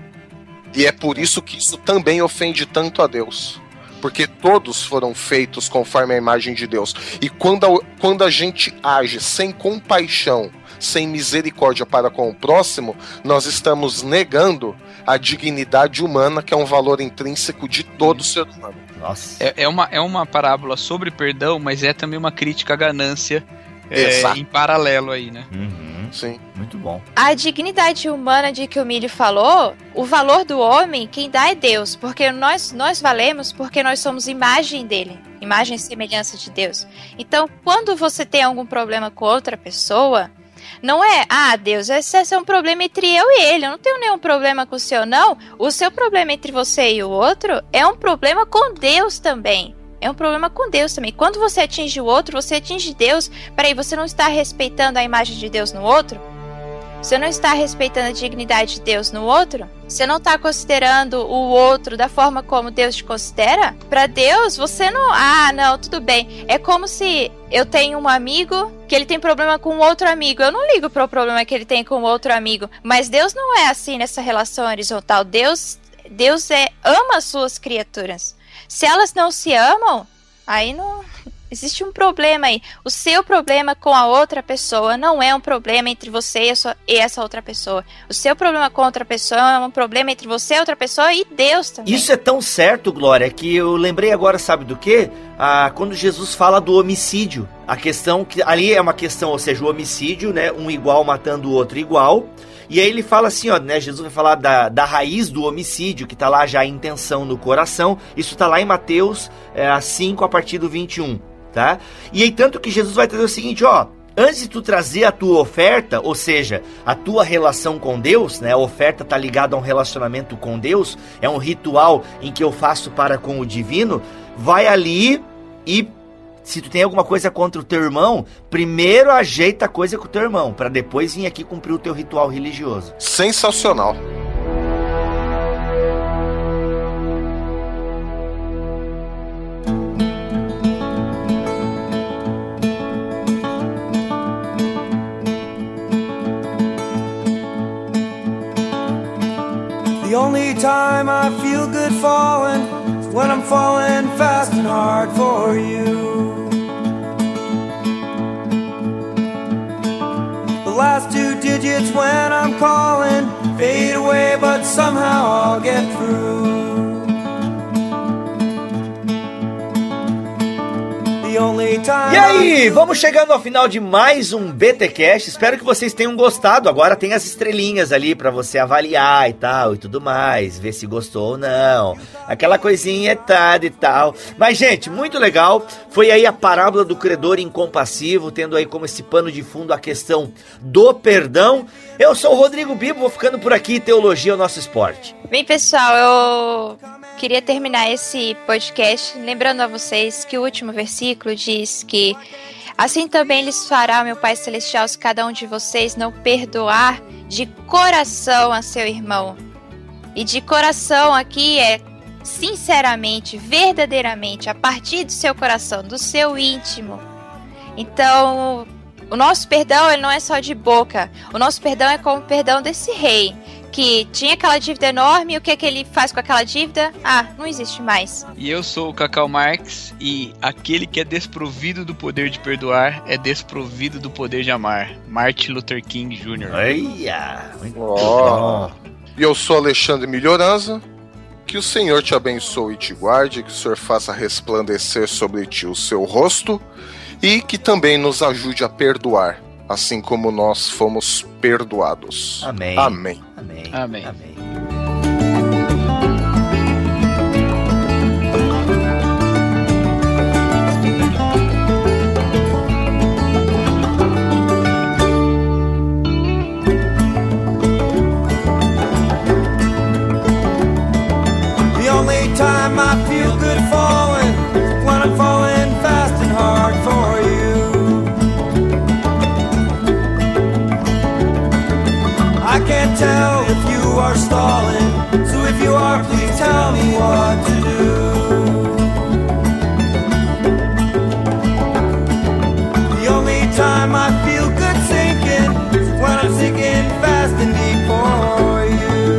Speaker 3: E é por isso que isso também ofende tanto a Deus. Porque todos foram feitos conforme a imagem de Deus. E quando a, quando a gente age sem compaixão, sem misericórdia para com o próximo, nós estamos negando a dignidade humana, que é um valor intrínseco de todo ser humano.
Speaker 2: Nossa.
Speaker 5: É, é, uma, é uma parábola sobre perdão, mas é também uma crítica à ganância é,
Speaker 3: Exato.
Speaker 5: em paralelo aí, né?
Speaker 2: Uhum.
Speaker 3: Sim.
Speaker 2: Muito bom.
Speaker 4: A dignidade humana de que o Milho falou, o valor do homem, quem dá é Deus. Porque nós, nós valemos porque nós somos imagem dele. Imagem e semelhança de Deus. Então, quando você tem algum problema com outra pessoa, não é, ah, Deus, esse é um problema entre eu e ele, eu não tenho nenhum problema com o seu, não. O seu problema entre você e o outro é um problema com Deus também. É um problema com Deus também. Quando você atinge o outro, você atinge Deus. Peraí, você não está respeitando a imagem de Deus no outro? Você não está respeitando a dignidade de Deus no outro? Você não está considerando o outro da forma como Deus te considera? Para Deus, você não... Ah, não, tudo bem. É como se eu tenho um amigo que ele tem problema com outro amigo. Eu não ligo para o problema que ele tem com outro amigo. Mas Deus não é assim nessa relação horizontal. Deus, Deus é, ama as suas criaturas. Se elas não se amam, aí não... Existe um problema aí. O seu problema com a outra pessoa não é um problema entre você e, a sua, e essa outra pessoa. O seu problema com outra pessoa é um problema entre você e outra pessoa e Deus também.
Speaker 2: Isso é tão certo, Glória, que eu lembrei agora, sabe do quê? Ah, quando Jesus fala do homicídio. A questão que ali é uma questão, ou seja, o homicídio, né? Um igual matando o outro igual. E aí ele fala assim, ó, né? Jesus vai falar da, da raiz do homicídio, que tá lá já a intenção no coração. Isso tá lá em Mateus é, cinco, a partir do vinte e um. Tá? E aí tanto que Jesus vai trazer o seguinte, ó, antes de tu trazer a tua oferta, ou seja, a tua relação com Deus, né? A oferta tá ligada a um relacionamento com Deus, é um ritual em que eu faço para com o divino. Vai ali e se tu tem alguma coisa contra o teu irmão, primeiro ajeita a coisa com o teu irmão, para depois vir aqui cumprir o teu ritual religioso.
Speaker 3: Sensacional.
Speaker 8: The only time I feel good falling is when I'm falling fast and hard for you. The last two digits when I'm calling fade away, but somehow I'll get through. The only time
Speaker 2: E aí, vamos chegando ao final de mais um B T Cast. Espero que vocês tenham gostado. Agora tem as estrelinhas ali pra você avaliar e tal e tudo mais, ver se gostou ou não. Aquela coisinha etada e tal. Mas, gente, muito legal. Foi aí a parábola do credor incompassivo, tendo aí como esse pano de fundo a questão do perdão. Eu sou o Rodrigo Bibo, vou ficando por aqui. Teologia é o nosso esporte.
Speaker 4: Bem, pessoal, eu queria terminar esse podcast lembrando a vocês que o último versículo diz que assim também lhes fará o meu Pai Celestial se cada um de vocês não perdoar de coração a seu irmão. E de coração aqui é sinceramente, verdadeiramente, a partir do seu coração, do seu íntimo. Então, o nosso perdão ele não é só de boca. O nosso perdão é como o perdão desse rei, que tinha aquela dívida enorme, e o que é que ele faz com aquela dívida? Ah, não existe mais.
Speaker 5: E eu sou o Cacau Marx, e aquele que é desprovido do poder de perdoar é desprovido do poder de amar. Martin Luther King Júnior
Speaker 2: Olha, muito
Speaker 3: Ó.
Speaker 2: bom.
Speaker 3: E eu sou Alexandre Melhoranza. Que o Senhor te abençoe e te guarde, que o Senhor faça resplandecer sobre ti o seu rosto e que também nos ajude a perdoar, assim como nós fomos perdoados.
Speaker 2: Amém.
Speaker 3: Amém.
Speaker 2: Amém.
Speaker 5: Amém.
Speaker 2: Amém.
Speaker 8: Time I feel good falling when I'm falling fast and hard for you. I can't tell if you are stalling, so if you are, please tell me what to do. The only time I feel good sinking is when I'm sinking fast and deep for you.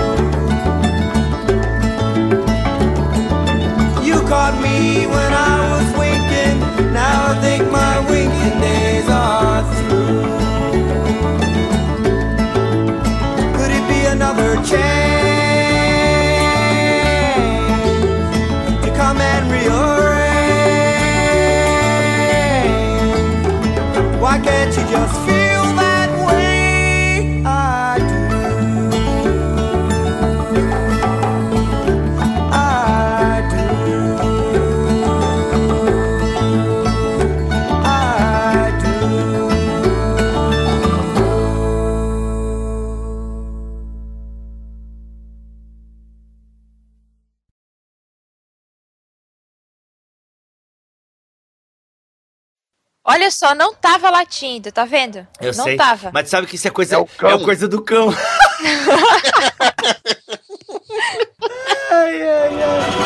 Speaker 8: Caught me when I was winking. Now I think my winking days are through. Could it be another chance to come and rearrange? Why can't you just feel that way? I do.
Speaker 4: Olha só, não tava latindo, tá vendo?
Speaker 2: Eu
Speaker 4: não
Speaker 2: sei.
Speaker 4: tava.
Speaker 2: Mas sabe que isso é coisa,
Speaker 3: É o cão.
Speaker 2: é coisa do cão. Ai, ai, ai.